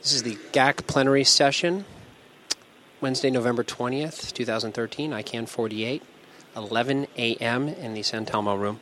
This is the GAC plenary session, Wednesday, November 20th, 2013, ICANN 48, 11 a.m. in the San Telmo room.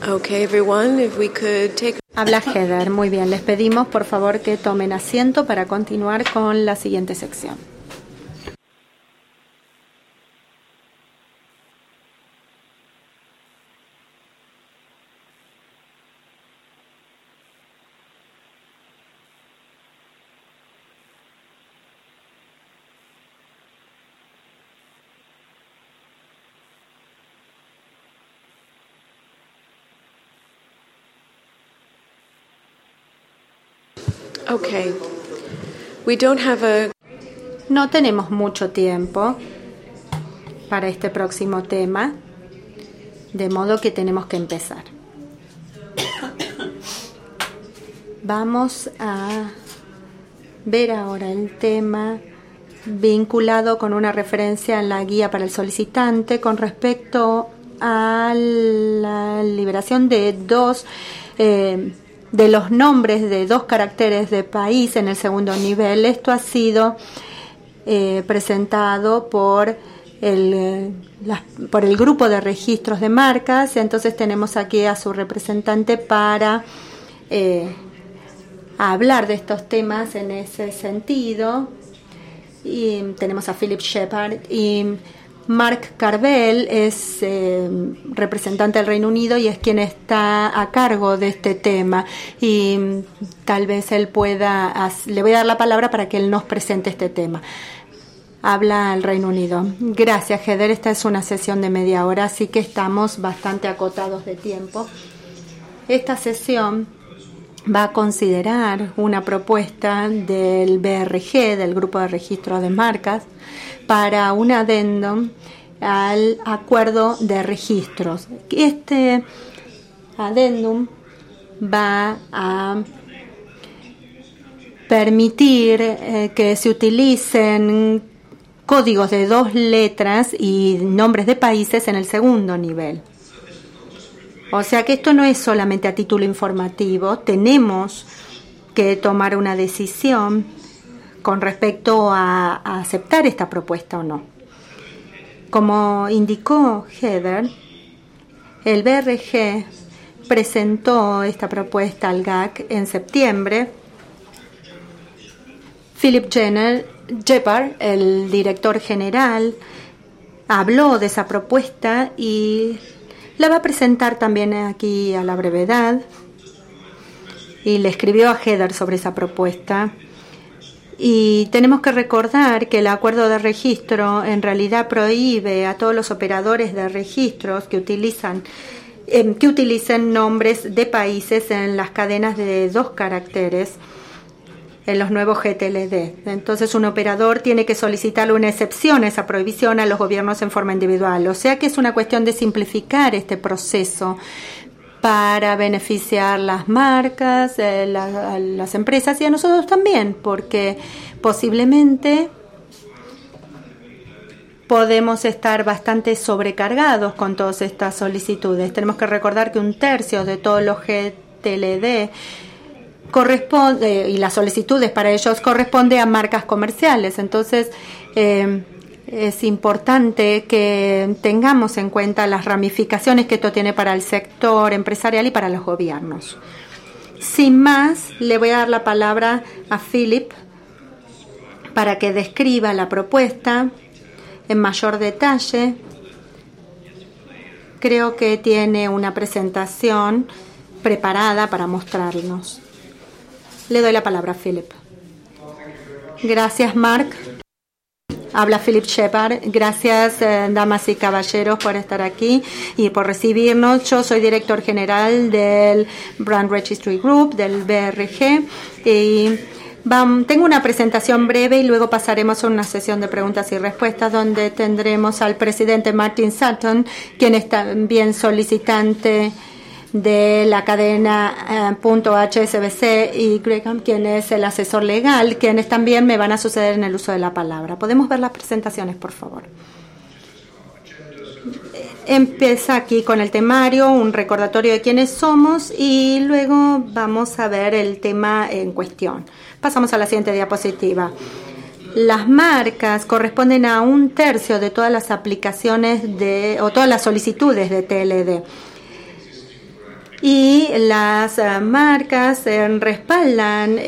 Okay, everyone, if we could take... Habla Heather. Muy bien, les pedimos por favor que tomen asiento para continuar con la siguiente sección. Okay. We don't have a... No tenemos mucho tiempo para este próximo tema, de modo que tenemos que empezar. Vamos a ver ahora el tema vinculado con una referencia en la guía para el solicitante con respecto a la liberación de de los nombres de 2 caracteres de país en el segundo nivel. Esto ha sido presentado por el grupo de registros de marcas. Entonces tenemos aquí a su representante para hablar de estos temas en ese sentido. Y tenemos a Philip Shepard y Mark Carvel es representante del Reino Unido y es quien está a cargo de este tema, y tal vez él pueda, le voy a dar la palabra para que él nos presente este tema. Habla el Reino Unido. Gracias, Heather. Esta es una sesión de media hora, así que estamos bastante acotados de tiempo. Esta sesión va a considerar una propuesta del BRG, del Grupo de Registro de Marcas, para un adendum al acuerdo de registros. Este adendum va a permitir que se utilicen códigos de 2 letras y nombres de países en el segundo nivel. O sea que esto no es solamente a título informativo, tenemos que tomar una decisión con respecto a aceptar esta propuesta o no. Como indicó Heather, el BRG presentó esta propuesta al GAC en septiembre. Philip Shepard, el director general, habló de esa propuesta y la va a presentar también aquí a la brevedad, y le escribió a Heather sobre esa propuesta. Y tenemos que recordar que el acuerdo de registro en realidad prohíbe a todos los operadores de registros que utilicen nombres de países en las cadenas de 2 caracteres en los nuevos GTLD. Entonces, un operador tiene que solicitarle una excepción a esa prohibición a los gobiernos en forma individual. O sea que es una cuestión de simplificar este proceso para beneficiar las marcas, las empresas y a nosotros también, porque posiblemente podemos estar bastante sobrecargados con todas estas solicitudes. Tenemos que recordar que 1/3 de todos los GTLD corresponde, y las solicitudes para ellos corresponde a marcas comerciales. Entonces, es importante que tengamos en cuenta las ramificaciones que esto tiene para el sector empresarial y para los gobiernos. Sin más, le voy a dar la palabra a Philip para que describa la propuesta en mayor detalle. Creo que tiene una presentación preparada para mostrarnos. Le doy la palabra a Philip. Gracias, Mark. Habla Philip Shepard. Gracias, damas y caballeros, por estar aquí y por recibirnos. Yo soy director general del Brand Registry Group, del BRG, y tengo una presentación breve y luego pasaremos a una sesión de preguntas y respuestas donde tendremos al presidente Martin Sutton, quien es también solicitante de la cadena .hsbc, y Graham, quien es el asesor legal, quienes también me van a suceder en el uso de la palabra. ¿Podemos ver las presentaciones, por favor? Empieza aquí con el temario, un recordatorio de quiénes somos, y luego vamos a ver el tema en cuestión. Pasamos a la siguiente diapositiva. Las marcas corresponden a 1/3 de todas las aplicaciones o todas las solicitudes de TLD. y las marcas respaldan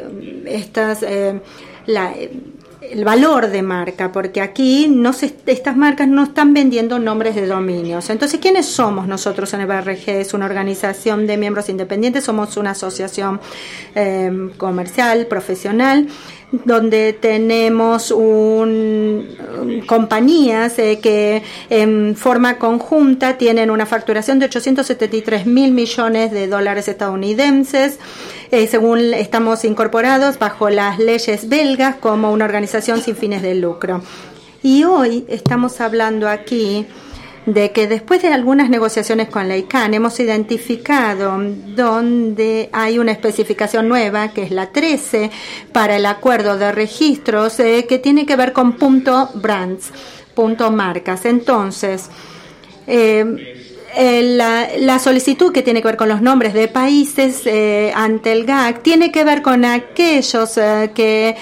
el valor de marca, porque aquí estas marcas no están vendiendo nombres de dominios. Entonces, ¿quiénes somos nosotros en el BRG? Es una organización de miembros independientes, somos una asociación comercial, profesional, donde tenemos compañías que en forma conjunta tienen una facturación de 873.000 millones de dólares estadounidenses, según estamos incorporados bajo las leyes belgas como una organización sin fines de lucro. Y hoy estamos hablando aquí de que después de algunas negociaciones con la ICANN hemos identificado donde hay una especificación nueva, que es la 13, para el acuerdo de registros, que tiene que ver con .brands, .marcas. Entonces, la solicitud que tiene que ver con los nombres de países ante el GAC tiene que ver con aquellos que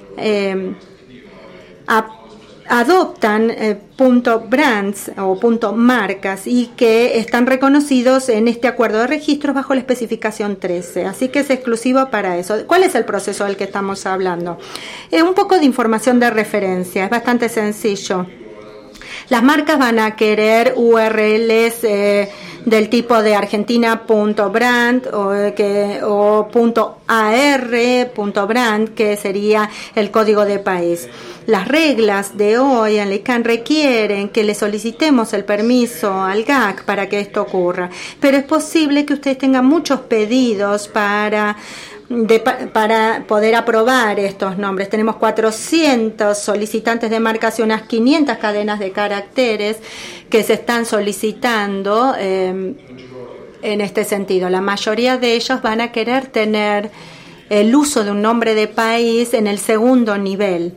adoptan .brands o .marcas y que están reconocidos en este acuerdo de registros bajo la especificación 13. Así que es exclusivo para eso. ¿Cuál es el proceso del que estamos hablando? Un poco de información de referencia. Es bastante sencillo. Las marcas van a querer URLs del tipo de argentina.brand o .ar.brand, que sería el código de país. Las reglas de hoy en la ICANN requieren que le solicitemos el permiso al GAC para que esto ocurra, pero es posible que ustedes tengan muchos pedidos para poder aprobar estos nombres. Tenemos 400 solicitantes de marcas y unas 500 cadenas de caracteres que se están solicitando en este sentido. La mayoría de ellos van a querer tener el uso de un nombre de país en el segundo nivel,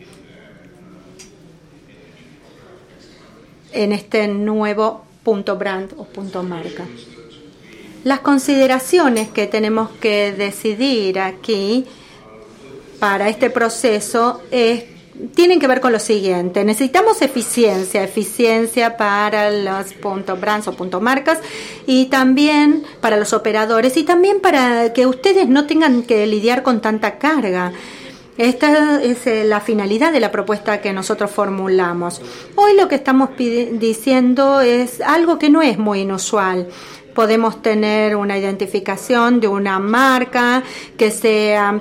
en este nuevo .brand o .marca. Las consideraciones que tenemos que decidir aquí para este proceso tienen que ver con lo siguiente. Necesitamos eficiencia para los .brands o .marcas y también para los operadores y también para que ustedes no tengan que lidiar con tanta carga. Esta es la finalidad de la propuesta que nosotros formulamos. Hoy lo que estamos diciendo es algo que no es muy inusual. Podemos tener una identificación de una marca que sea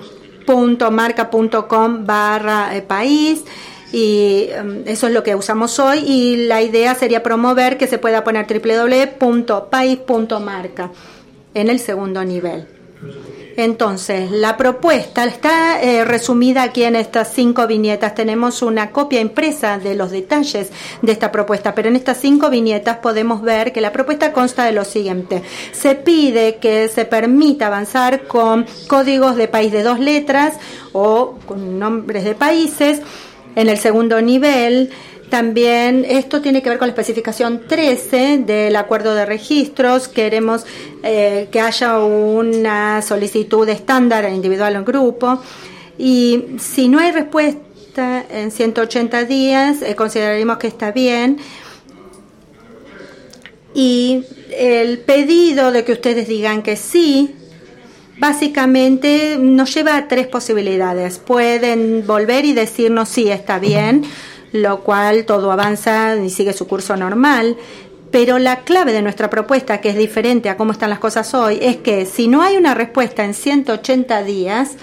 .marca.com/país y eso es lo que usamos hoy, y la idea sería promover que se pueda poner www.país.marca en el segundo nivel. Entonces, la propuesta está resumida aquí en estas 5 viñetas. Tenemos una copia impresa de los detalles de esta propuesta, pero en estas 5 viñetas podemos ver que la propuesta consta de lo siguiente. Se pide que se permita avanzar con códigos de país de 2 letras o con nombres de países en el segundo nivel. También esto tiene que ver con la especificación 13 del acuerdo de registros. Queremos que haya una solicitud estándar individual o en grupo. Y si no hay respuesta en 180 días, consideraremos que está bien. Y el pedido de que ustedes digan que sí, básicamente nos lleva a 3 posibilidades. Pueden volver y decirnos sí, está bien, lo cual todo avanza y sigue su curso normal, pero la clave de nuestra propuesta, que es diferente a cómo están las cosas hoy, es que si no hay una respuesta en 180 días,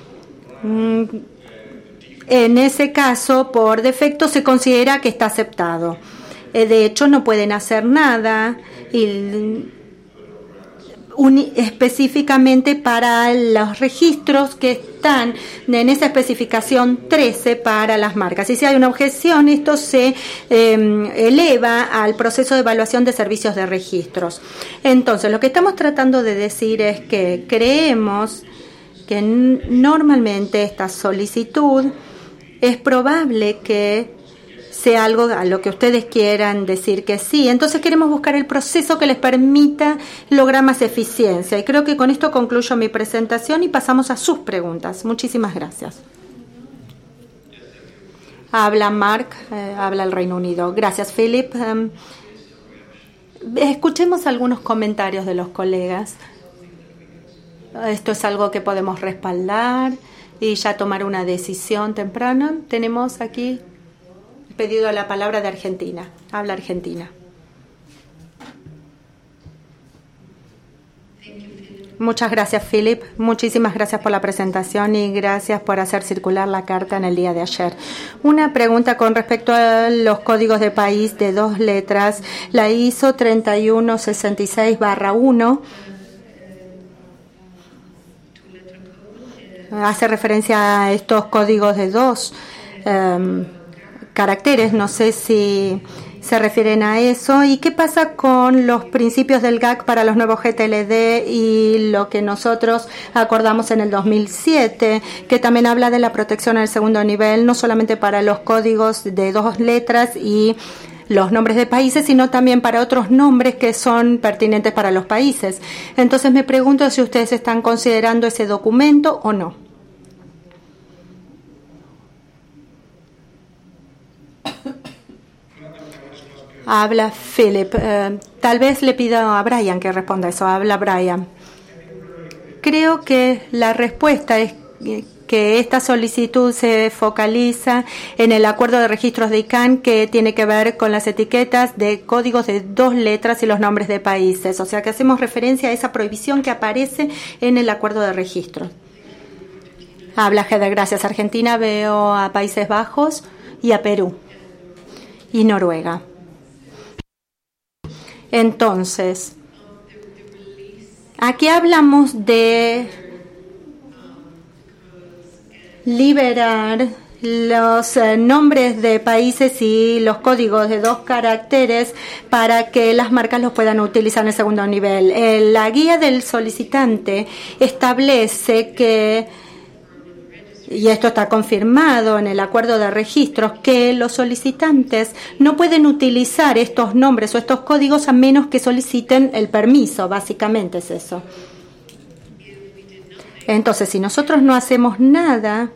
en ese caso, por defecto, se considera que está aceptado. De hecho, no pueden hacer nada específicamente para los registros que están en esa especificación 13 para las marcas. Y si hay una objeción, esto se eleva al proceso de evaluación de servicios de registros. Entonces, lo que estamos tratando de decir es que creemos que normalmente esta solicitud es probable que sea algo a lo que ustedes quieran decir que sí. Entonces queremos buscar el proceso que les permita lograr más eficiencia. Y creo que con esto concluyo mi presentación y pasamos a sus preguntas. Muchísimas gracias. Habla Mark, habla el Reino Unido. Gracias, Philip. Escuchemos algunos comentarios de los colegas. Esto es algo que podemos respaldar y ya tomar una decisión temprana. Tenemos aquí pedido la palabra de Argentina. Habla Argentina. Muchas gracias, Philip. Muchísimas gracias por la presentación y gracias por hacer circular la carta en el día de ayer. Una pregunta con respecto a los códigos de país de 2 letras. La ISO 3166-1 hace referencia a estos códigos de 2 caracteres. No sé si se refieren a eso. ¿Y qué pasa con los principios del GAC para los nuevos GTLD y lo que nosotros acordamos en el 2007, que también habla de la protección al segundo nivel, no solamente para los códigos de 2 letras y los nombres de países, sino también para otros nombres que son pertinentes para los países? Entonces me pregunto si ustedes están considerando ese documento o no. Habla Philip. Tal vez le pido a Brian que responda eso. Habla Brian. Creo que la respuesta es que esta solicitud se focaliza en el acuerdo de registros de ICANN, que tiene que ver con las etiquetas de códigos de 2 letras y los nombres de países. O sea que hacemos referencia a esa prohibición que aparece en el acuerdo de registro. Habla Heather. Gracias. Argentina, veo a Países Bajos y a Perú y Noruega. Entonces, aquí hablamos de liberar los nombres de países y los códigos de 2 caracteres para que las marcas los puedan utilizar en el segundo nivel. La guía del solicitante establece que, y esto está confirmado en el acuerdo de registros, que los solicitantes no pueden utilizar estos nombres o estos códigos a menos que soliciten el permiso. Básicamente es eso. Entonces, si nosotros no hacemos nada,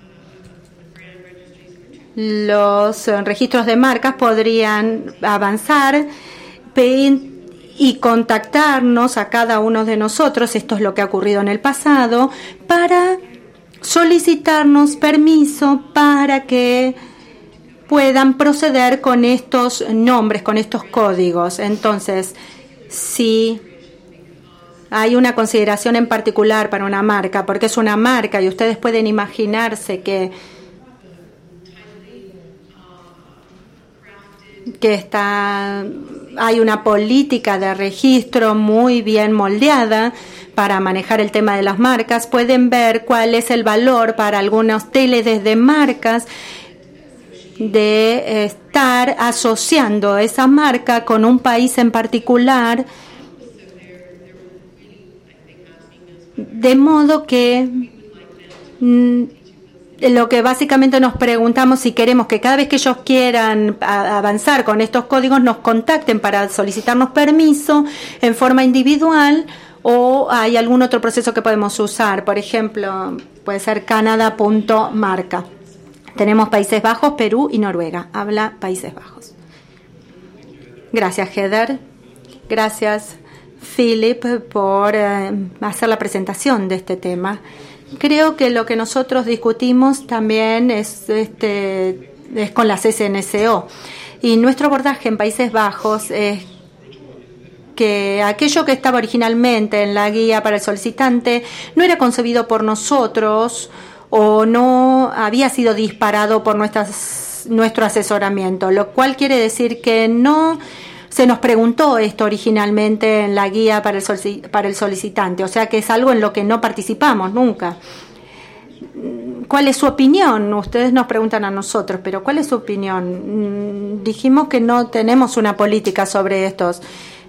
los registros de marcas podrían avanzar y contactarnos a cada uno de nosotros, esto es lo que ha ocurrido en el pasado, para solicitarnos permiso para que puedan proceder con estos nombres, con estos códigos. Entonces, si hay una consideración en particular para una marca, porque es una marca y ustedes pueden imaginarse que hay una política de registro muy bien moldeada para manejar el tema de las marcas, pueden ver cuál es el valor para algunos TLDs de marcas de estar asociando esa marca con un país en particular, de modo que lo que básicamente nos preguntamos, si queremos que cada vez que ellos quieran avanzar con estos códigos nos contacten para solicitarnos permiso en forma individual, o hay algún otro proceso que podemos usar. Por ejemplo, puede ser Canadá.marca. Tenemos Países Bajos, Perú y Noruega. Habla Países Bajos. Gracias, Heather. Gracias, Philip, por hacer la presentación de este tema. Creo que lo que nosotros discutimos también es con las SNCO. Y nuestro abordaje en Países Bajos es que aquello que estaba originalmente en la guía para el solicitante no era concebido por nosotros o no había sido disparado por nuestro asesoramiento, lo cual quiere decir que no se nos preguntó esto originalmente en la guía para el solicitante, o sea que es algo en lo que no participamos nunca. ¿Cuál es su opinión? Ustedes nos preguntan a nosotros, pero ¿cuál es su opinión? Dijimos que no tenemos una política sobre estos.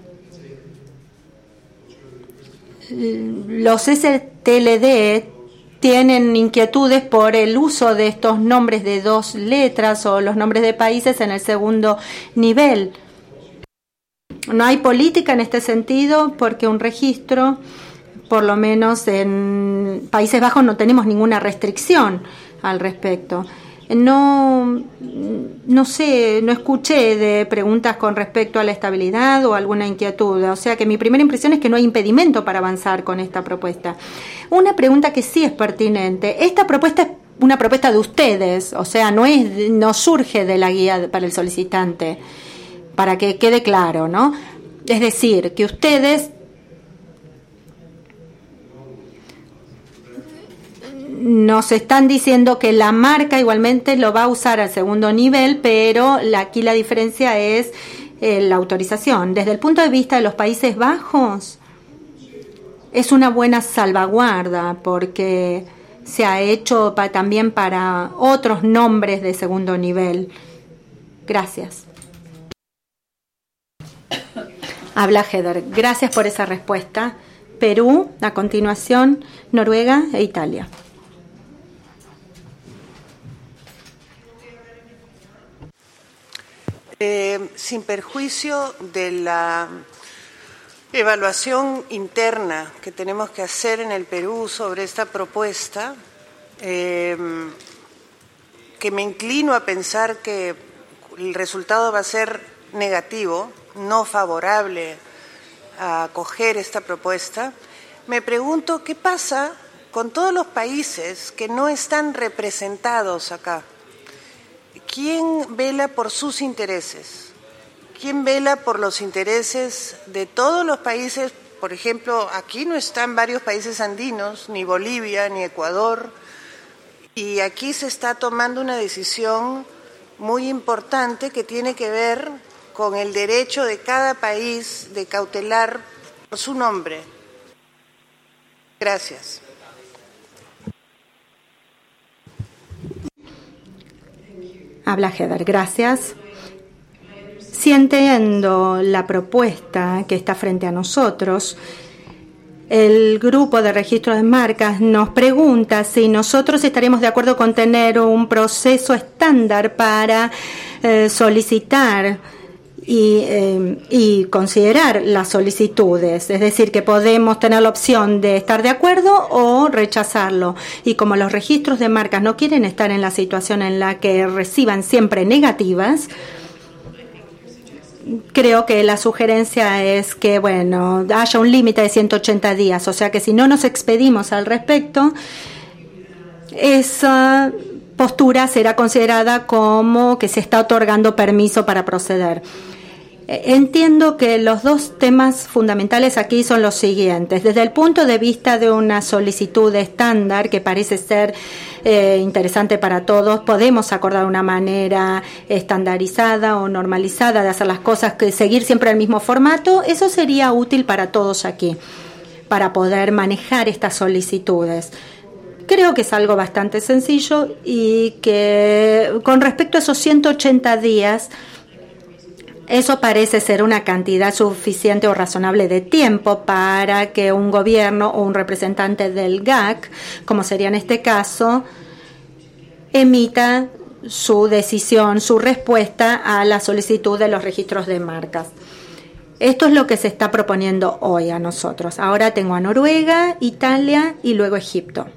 Los STLD tienen inquietudes por el uso de estos nombres de 2 letras o los nombres de países en el segundo nivel. No hay política en este sentido porque un registro, por lo menos en Países Bajos, no tenemos ninguna restricción al respecto. No sé, no escuché de preguntas con respecto a la estabilidad o alguna inquietud. O sea que mi primera impresión es que no hay impedimento para avanzar con esta propuesta. Una pregunta que sí es pertinente. Esta propuesta es una propuesta de ustedes, o sea, no surge de la guía para el solicitante, para que quede claro, ¿no? Es decir, que ustedes nos están diciendo que la marca igualmente lo va a usar al segundo nivel, pero aquí la diferencia es la autorización. Desde el punto de vista de los Países Bajos, es una buena salvaguarda porque se ha hecho también para otros nombres de segundo nivel. Gracias. Habla Heather. Gracias por esa respuesta. Perú, a continuación, Noruega e Italia. Sin perjuicio de la evaluación interna que tenemos que hacer en el Perú sobre esta propuesta, que me inclino a pensar que el resultado va a ser negativo, no favorable a acoger esta propuesta, me pregunto qué pasa con todos los países que no están representados acá. ¿Quién vela por sus intereses? ¿Quién vela por los intereses de todos los países? Por ejemplo, aquí no están varios países andinos, ni Bolivia, ni Ecuador, y aquí se está tomando una decisión muy importante que tiene que ver con el derecho de cada país de cautelar por su nombre. Gracias. Habla Heather, gracias. Si entiendo la propuesta que está frente a nosotros, el grupo de registro de marcas nos pregunta si nosotros estaremos de acuerdo con tener un proceso estándar para solicitar y considerar las solicitudes, es decir, que podemos tener la opción de estar de acuerdo o rechazarlo. Y como los registros de marcas no quieren estar en la situación en la que reciban siempre negativas, creo que la sugerencia es que, bueno, haya un límite de 180 días, o sea que si no nos expedimos al respecto, esa postura será considerada como que se está otorgando permiso para proceder. Entiendo que los dos temas fundamentales aquí son los siguientes. Desde el punto de vista de una solicitud estándar que parece ser interesante para todos, podemos acordar una manera estandarizada o normalizada de hacer las cosas, que seguir siempre el mismo formato. Eso sería útil para todos aquí, para poder manejar estas solicitudes. Creo que es algo bastante sencillo y que con respecto a esos 180 días, eso parece ser una cantidad suficiente o razonable de tiempo para que un gobierno o un representante del GAC, como sería en este caso, emita su decisión, su respuesta a la solicitud de los registros de marcas. Esto es lo que se está proponiendo hoy a nosotros. Ahora tengo a Noruega, Italia y luego Egipto.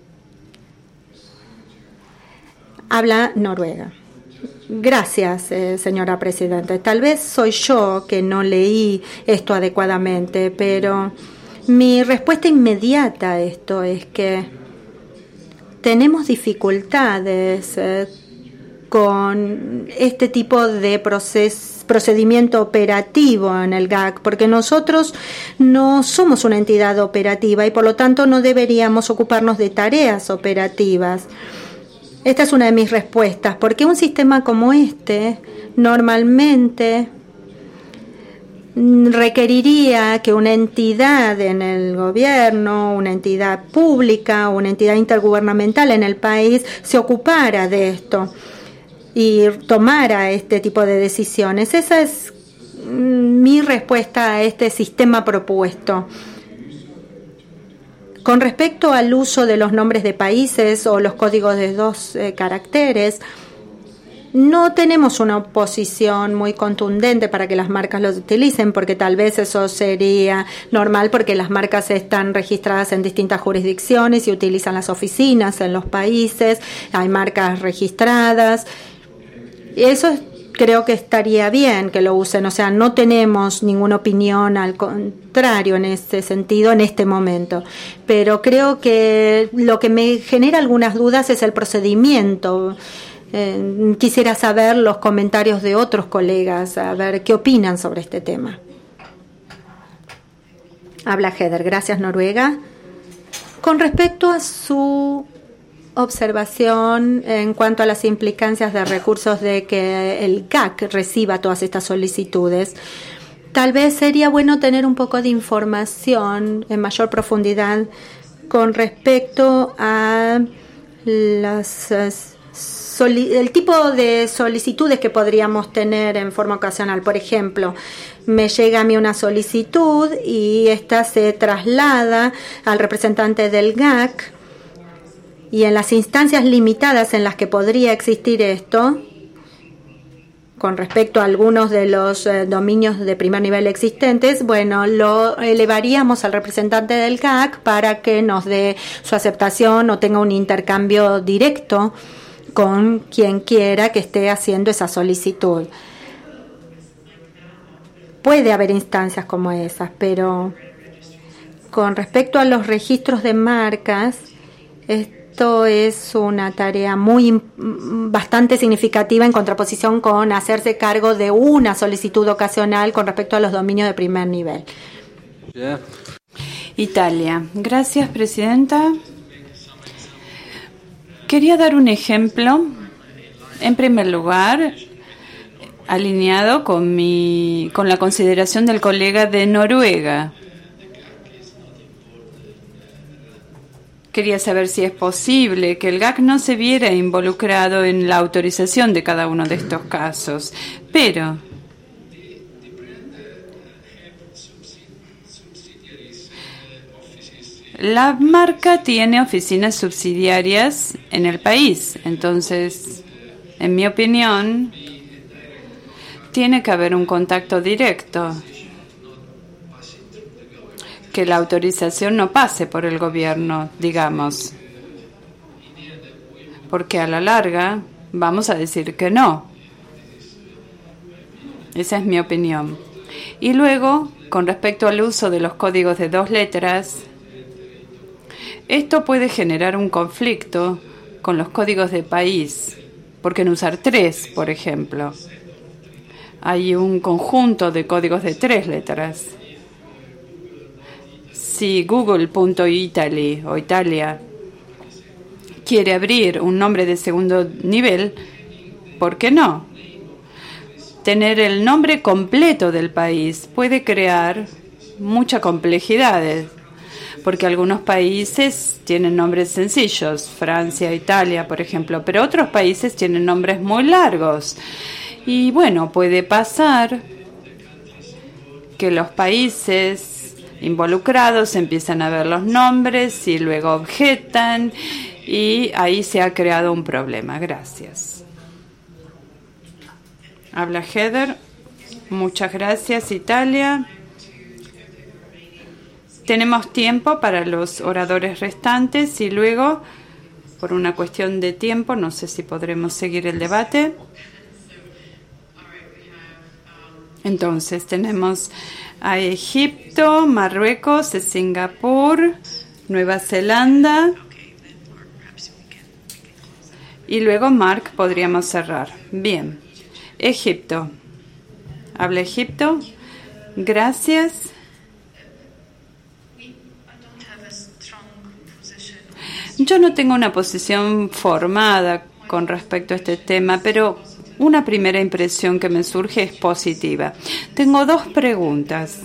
Habla Noruega. Gracias, señora presidenta. Tal vez soy yo que no leí esto adecuadamente, pero mi respuesta inmediata a esto es que tenemos dificultades con este tipo de procedimiento operativo en el GAC, porque nosotros no somos una entidad operativa y por lo tanto no deberíamos ocuparnos de tareas operativas. Esta es una de mis respuestas, porque un sistema como este normalmente requeriría que una entidad en el gobierno, una entidad pública, una entidad intergubernamental en el país se ocupara de esto y tomara este tipo de decisiones. Esa es mi respuesta a este sistema propuesto. Con respecto al uso de los nombres de países o los códigos de 2 caracteres, No tenemos una oposición muy contundente para que las marcas los utilicen, porque tal vez eso sería normal porque las marcas están registradas en distintas jurisdicciones y utilizan las oficinas en los países, hay marcas registradas. Eso creo que estaría bien que lo usen, o sea, no tenemos ninguna opinión al contrario en este sentido en este momento, pero creo que lo que me genera algunas dudas es el procedimiento. Quisiera saber los comentarios de otros colegas, a ver qué opinan sobre este tema. Habla Heather. Gracias, Noruega. Con respecto a su observación en cuanto a las implicancias de recursos de que el GAC reciba todas estas solicitudes, tal vez sería bueno tener un poco de información en mayor profundidad con respecto a el tipo de solicitudes que podríamos tener en forma ocasional. Por ejemplo, me llega a mí una solicitud y esta se traslada al representante del GAC, y en las instancias limitadas en las que podría existir esto, con respecto a algunos de los dominios de primer nivel existentes, bueno, lo elevaríamos al representante del GAC para que nos dé su aceptación o tenga un intercambio directo con quien quiera que esté haciendo esa solicitud. Puede haber instancias como esas, pero con respecto a los registros de marcas, esto es una tarea bastante significativa en contraposición con hacerse cargo de una solicitud ocasional con respecto a los dominios de primer nivel. Italia. Gracias, presidenta. Quería dar un ejemplo, en primer lugar, alineado con la consideración del colega de Noruega. Quería saber si es posible que el GAC no se viera involucrado en la autorización de cada uno de estos casos, pero la marca tiene oficinas subsidiarias en el país, entonces, en mi opinión, tiene que haber un contacto directo, que la autorización no pase por el gobierno, digamos, porque a la larga vamos a decir que no. Esa es mi opinión. Y luego, con respecto al uso de los códigos de 2 letras, esto puede generar un conflicto con los códigos de país. ¿Por qué no usar 3, por ejemplo? Hay un conjunto de códigos de 3 letras. Si Google.italy o Italia quiere abrir un nombre de segundo nivel, ¿por qué no? Tener el nombre completo del país puede crear mucha complejidad, porque algunos países tienen nombres sencillos, Francia, Italia, por ejemplo, pero otros países tienen nombres muy largos. Y bueno, puede pasar que los países involucrados empiezan a ver los nombres y luego objetan, y ahí se ha creado un problema. Gracias. Habla Heather. Muchas gracias, Italia. Tenemos tiempo para los oradores restantes y luego, por una cuestión de tiempo, no sé si podremos seguir el debate. Entonces, tenemos a Egipto, Marruecos, Singapur, Nueva Zelanda. Y luego, Mark, podríamos cerrar. Bien. Egipto. Habla Egipto. Gracias. Yo no tengo una posición formada con respecto a este tema, pero una primera impresión que me surge es positiva. Tengo 2 preguntas.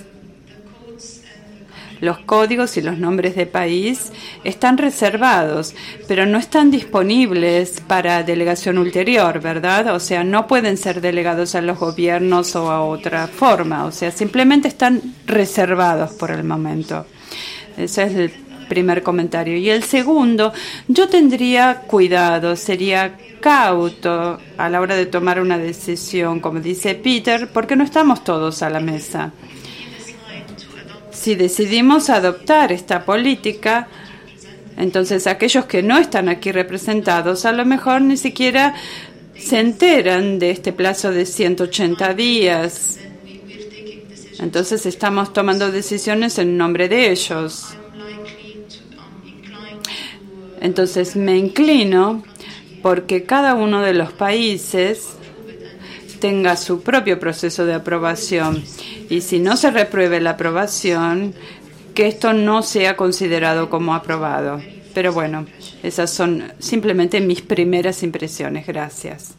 Los códigos y los nombres de país están reservados, pero no están disponibles para delegación ulterior, ¿verdad? O sea, no pueden ser delegados a los gobiernos o a otra forma. O sea, simplemente están reservados por el momento. Esa es primer comentario. Y el segundo, yo tendría cuidado, sería cauto a la hora de tomar una decisión, como dice Peter, porque no estamos todos a la mesa. Si decidimos adoptar esta política, entonces aquellos que no están aquí representados a lo mejor ni siquiera se enteran de este plazo de 180 días. Entonces estamos tomando decisiones en nombre de ellos. Entonces me inclino porque cada uno de los países tenga su propio proceso de aprobación. Y si no se repruebe la aprobación, que esto no sea considerado como aprobado. Pero bueno, esas son simplemente mis primeras impresiones. Gracias.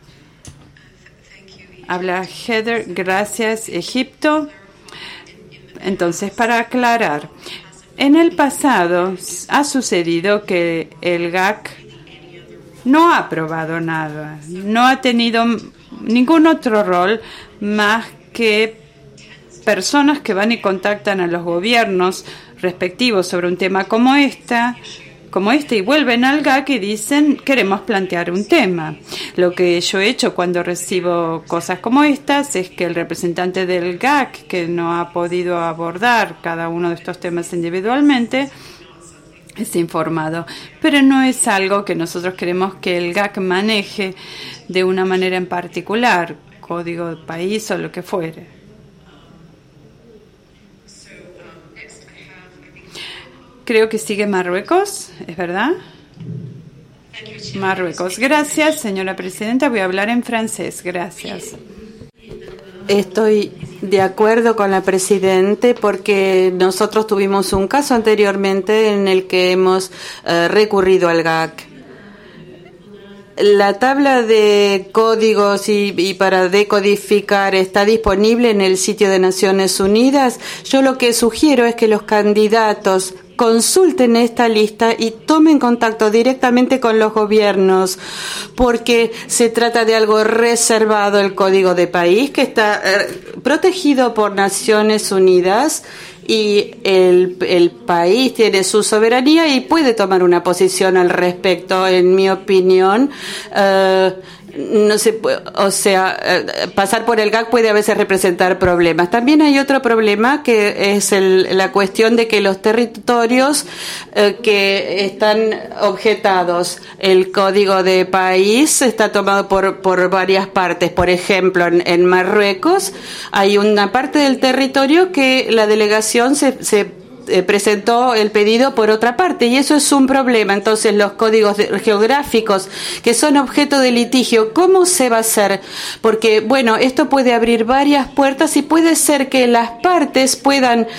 Habla Heather. Gracias, Egipto. Entonces, para aclarar, en el pasado ha sucedido que el GAC no ha aprobado nada, no ha tenido ningún otro rol más que personas que van y contactan a los gobiernos respectivos sobre un tema como este, y vuelven al GAC y dicen, queremos plantear un tema. Lo que yo he hecho cuando recibo cosas como estas es que el representante del GAC, que no ha podido abordar cada uno de estos temas individualmente, es informado. Pero no es algo que nosotros queremos que el GAC maneje de una manera en particular, código de país o lo que fuere. Creo que sigue Marruecos, ¿es verdad? Marruecos. Gracias, señora presidenta. Voy a hablar en francés. Gracias. Estoy de acuerdo con la presidente porque nosotros tuvimos un caso anteriormente en el que hemos recurrido al GAC. La tabla de códigos y para decodificar está disponible en el sitio de Naciones Unidas. Yo lo que sugiero es que los candidatos consulten esta lista y tomen contacto directamente con los gobiernos, porque se trata de algo reservado, el código de país, que está protegido por Naciones Unidas, y el país tiene su soberanía y puede tomar una posición al respecto. En mi opinión, no se puede, pasar por el GAC puede a veces representar problemas. También hay otro problema que es la cuestión de que los territorios que están objetados, el código de país está tomado por varias partes. Por ejemplo, en Marruecos hay una parte del territorio que la delegación se presentó el pedido por otra parte, y eso es un problema. Entonces, los códigos geográficos que son objeto de litigio, ¿cómo se va a hacer? Porque, bueno, esto puede abrir varias puertas y puede ser que las partes puedan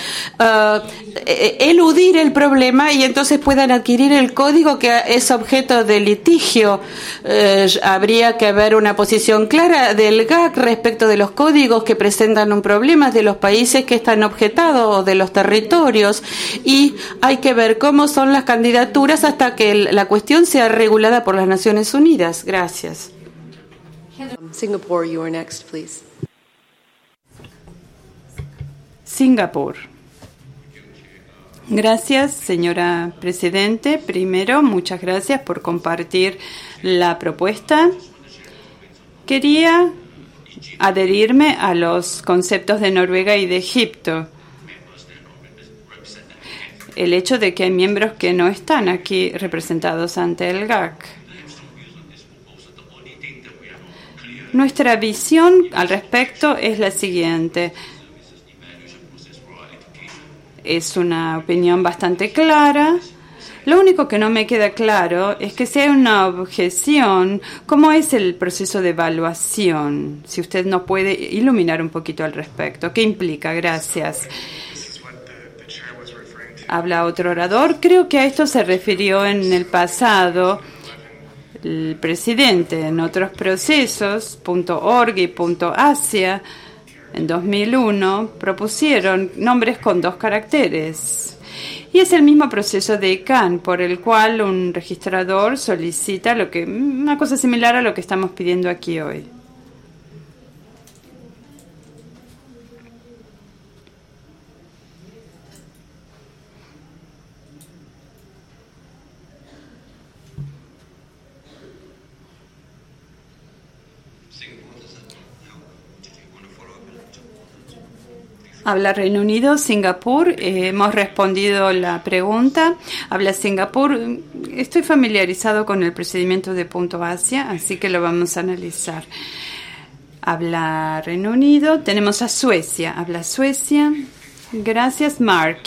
eludir el problema y entonces puedan adquirir el código que es objeto de litigio. Habría que haber una posición clara del GAC respecto de los códigos que presentan un problema de los países que están objetados o de los territorios. Y hay que ver cómo son las candidaturas hasta que la cuestión sea regulada por las Naciones Unidas. Gracias. Singapore, you are next, please. Singapur. Gracias, señora presidente. Primero, muchas gracias por compartir la propuesta. Quería adherirme a los conceptos de Noruega y de Egipto. El hecho de que hay miembros que no están aquí representados ante el GAC. Nuestra visión al respecto es la siguiente. Es una opinión bastante clara. Lo único que no me queda claro es que si hay una objeción, ¿cómo es el proceso de evaluación? Si usted nos puede iluminar un poquito al respecto. ¿Qué implica? Gracias. Habla otro orador. Creo que a esto se refirió en el pasado el presidente en otros procesos, .org y .asia, en 2001, propusieron nombres con 2 caracteres. Y es el mismo proceso de ICANN, por el cual un registrador solicita una cosa similar a lo que estamos pidiendo aquí hoy. Habla Reino Unido, Singapur. Hemos respondido la pregunta. Habla Singapur. Estoy familiarizado con el procedimiento de punto Asia, así que lo vamos a analizar. Habla Reino Unido. Tenemos a Suecia. Habla Suecia. Gracias, Mark.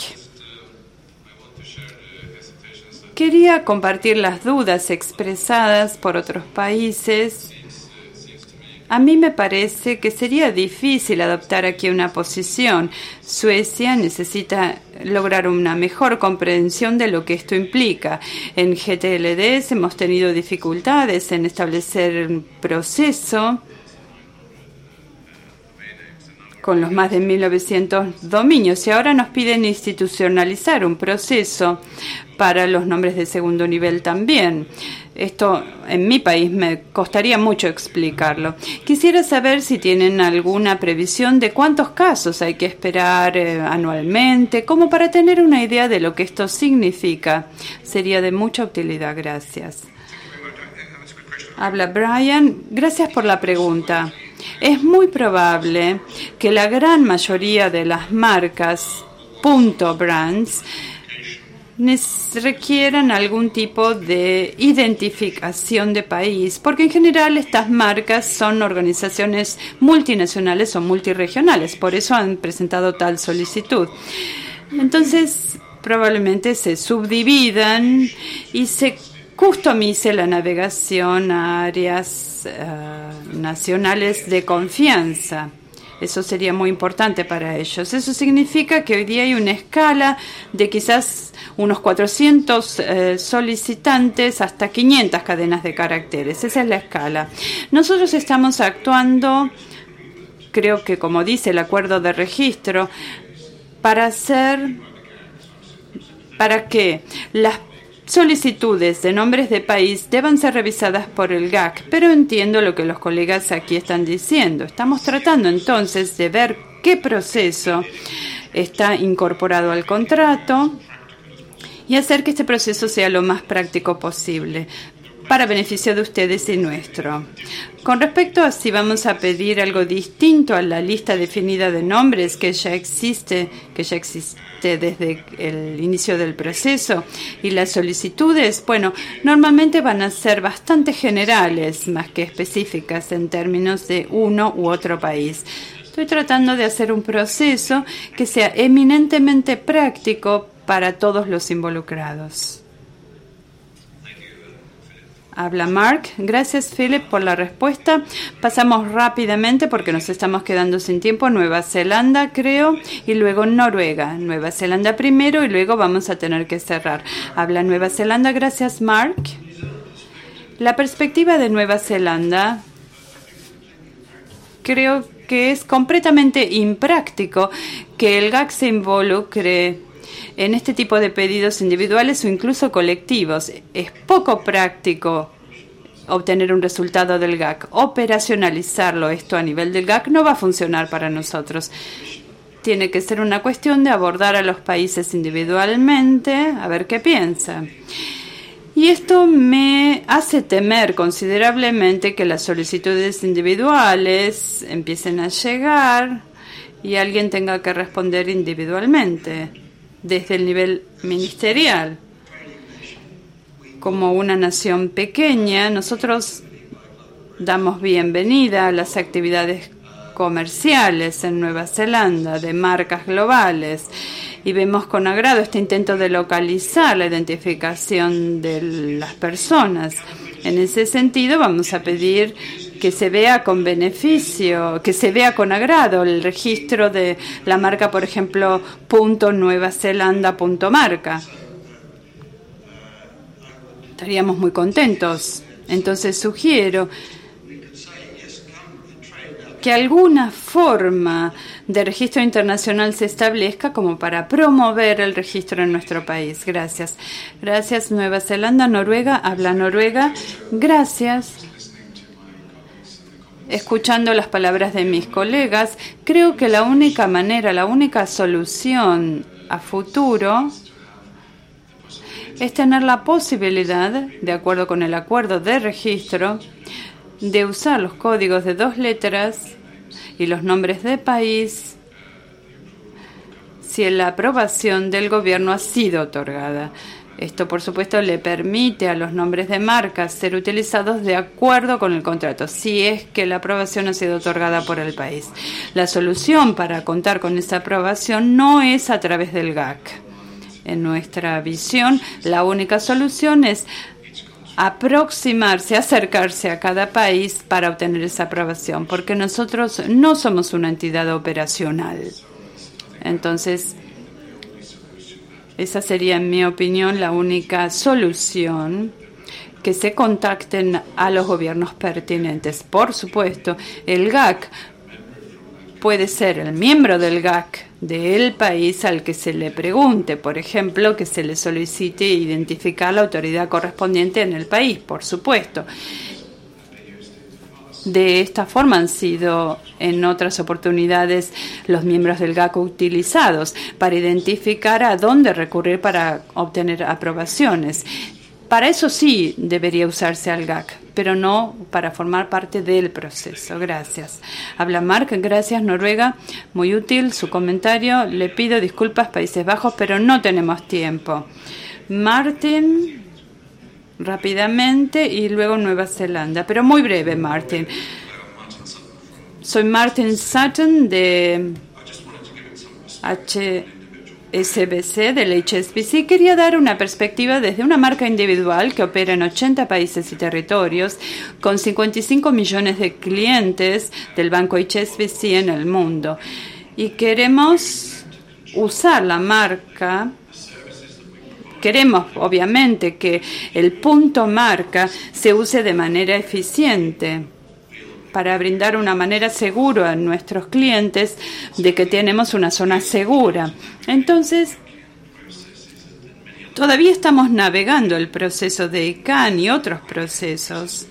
Quería compartir las dudas expresadas por otros países. A mí me parece que sería difícil adoptar aquí una posición. Suecia necesita lograr una mejor comprensión de lo que esto implica. En GTLDs hemos tenido dificultades en establecer un proceso con los más de 1.900 dominios y ahora nos piden institucionalizar un proceso para los nombres de segundo nivel también. Esto en mi país me costaría mucho explicarlo. Quisiera saber si tienen alguna previsión de cuántos casos hay que esperar anualmente, como para tener una idea de lo que esto significa. Sería de mucha utilidad. Gracias. Habla Brian. Gracias por la pregunta. Es muy probable que la gran mayoría de las marcas .brands requieran algún tipo de identificación de país, porque en general estas marcas son organizaciones multinacionales o multirregionales, por eso han presentado tal solicitud. Entonces, probablemente se subdividan y se customice la navegación a áreas nacionales de confianza. Eso sería muy importante para ellos. Eso significa que hoy día hay una escala de quizás unos 400 solicitantes hasta 500 cadenas de caracteres. Esa es la escala. Nosotros estamos actuando, creo que como dice el acuerdo de registro, para que las solicitudes de nombres de país deban ser revisadas por el GAC, pero entiendo lo que los colegas aquí están diciendo. Estamos tratando entonces de ver qué proceso está incorporado al contrato y hacer que este proceso sea lo más práctico posible para beneficio de ustedes y nuestro. Con respecto a si vamos a pedir algo distinto a la lista definida de nombres que ya existe desde el inicio del proceso y las solicitudes, bueno, normalmente van a ser bastante generales más que específicas en términos de uno u otro país. Estoy tratando de hacer un proceso que sea eminentemente práctico para todos los involucrados. Habla Mark. Gracias, Philip, por la respuesta. Pasamos rápidamente porque nos estamos quedando sin tiempo. Nueva Zelanda, creo, y luego Noruega. Nueva Zelanda primero y luego vamos a tener que cerrar. Habla Nueva Zelanda. Gracias, Mark. La perspectiva de Nueva Zelanda creo que es completamente impráctico que el GAC se involucre en este tipo de pedidos individuales o incluso colectivos. Es poco práctico obtener un resultado del GAC. Operacionalizarlo esto a nivel del GAC no va a funcionar para nosotros. Tiene que ser una cuestión de abordar a los países individualmente, a ver qué piensan. Y esto me hace temer considerablemente que las solicitudes individuales empiecen a llegar y alguien tenga que responder individualmente desde el nivel ministerial. Como una nación pequeña, nosotros damos bienvenida a las actividades comerciales en Nueva Zelanda de marcas globales y vemos con agrado este intento de localizar la identificación de las personas. En ese sentido, vamos a pedir que se vea con beneficio, que se vea con agrado el registro de la marca, por ejemplo, .Nueva Zelanda .marca. Estaríamos muy contentos. Entonces sugiero que alguna forma de registro internacional se establezca como para promover el registro en nuestro país. Gracias. Gracias, Nueva Zelanda. Noruega. Habla Noruega. Gracias. Escuchando las palabras de mis colegas, creo que la única manera, la única solución a futuro es tener la posibilidad, de acuerdo con el acuerdo de registro, de usar los códigos de 2 letras y los nombres de país si la aprobación del gobierno ha sido otorgada. Esto, por supuesto, le permite a los nombres de marcas ser utilizados de acuerdo con el contrato, si es que la aprobación ha sido otorgada por el país. La solución para contar con esa aprobación no es a través del GAC. En nuestra visión, la única solución es aproximarse, acercarse a cada país para obtener esa aprobación, porque nosotros no somos una entidad operacional. Entonces, esa sería, en mi opinión, la única solución, que se contacten a los gobiernos pertinentes. Por supuesto, el GAC puede ser el miembro del GAC del país al que se le pregunte, por ejemplo, que se le solicite identificar la autoridad correspondiente en el país, por supuesto. De esta forma han sido en otras oportunidades los miembros del GAC utilizados para identificar a dónde recurrir para obtener aprobaciones. Para eso sí debería usarse al GAC, pero no para formar parte del proceso. Gracias. Habla Mark. Gracias, Noruega. Muy útil su comentario. Le pido disculpas, Países Bajos, pero no tenemos tiempo. Martin, rápidamente, y luego Nueva Zelanda, pero muy breve, Martin. Soy Martin Sutton de HSBC, del HSBC. Quería dar una perspectiva desde una marca individual que opera en 80 países y territorios, con 55 millones de clientes del banco HSBC en el mundo. Y queremos usar la marca. Queremos, obviamente, que el punto marca se use de manera eficiente para brindar una manera segura a nuestros clientes de que tenemos una zona segura. Entonces, todavía estamos navegando el proceso de ICANN y otros procesos.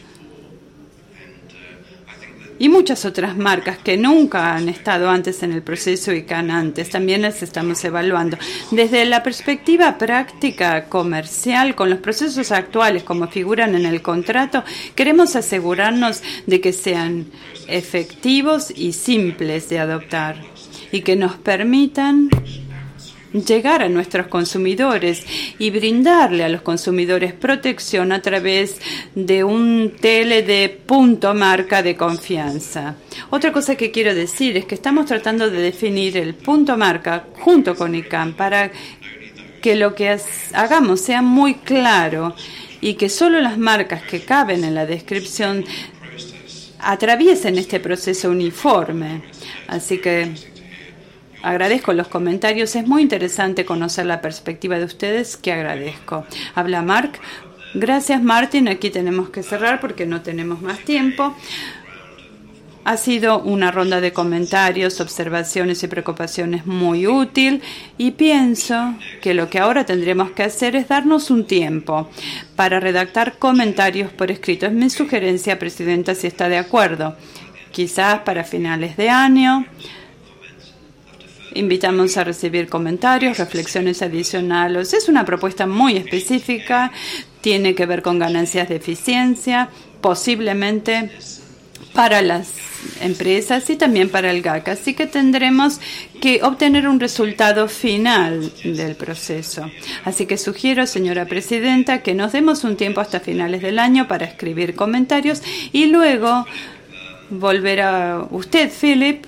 Y muchas otras marcas que nunca han estado antes en el proceso ICANN antes, también las estamos evaluando. Desde la perspectiva práctica comercial, con los procesos actuales como figuran en el contrato, queremos asegurarnos de que sean efectivos y simples de adoptar y que nos permitan llegar a nuestros consumidores y brindarle a los consumidores protección a través de un TLD punto marca de confianza. Otra cosa que quiero decir es que estamos tratando de definir el punto marca junto con ICANN para que lo que hagamos sea muy claro y que solo las marcas que caben en la descripción atraviesen este proceso uniforme. Así que agradezco los comentarios. Es muy interesante conocer la perspectiva de ustedes, que agradezco. Habla Mark. Gracias, Martin. Aquí tenemos que cerrar porque no tenemos más tiempo. Ha sido una ronda de comentarios, observaciones y preocupaciones muy útil, y pienso que lo que ahora tendremos que hacer es darnos un tiempo para redactar comentarios por escrito. Es mi sugerencia, Presidenta, si está de acuerdo. Quizás para finales de año. Invitamos a recibir comentarios, reflexiones adicionales. Es una propuesta muy específica, tiene que ver con ganancias de eficiencia, posiblemente para las empresas y también para el GAC. Así que tendremos que obtener un resultado final del proceso. Así que sugiero, señora Presidenta, que nos demos un tiempo hasta finales del año para escribir comentarios y luego volverá usted, Philip,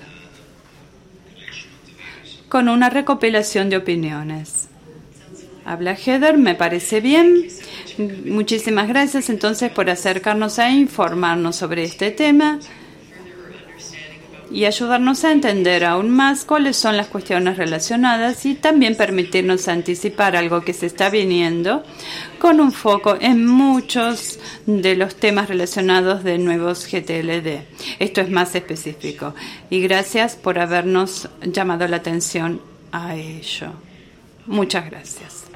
con una recopilación de opiniones. Habla Heather, me parece bien. Muchísimas gracias entonces por acercarnos a informarnos sobre este tema y ayudarnos a entender aún más cuáles son las cuestiones relacionadas y también permitirnos anticipar algo que se está viniendo con un foco en muchos de los temas relacionados de nuevos GTLD. Esto es más específico y gracias por habernos llamado la atención a ello. Muchas gracias.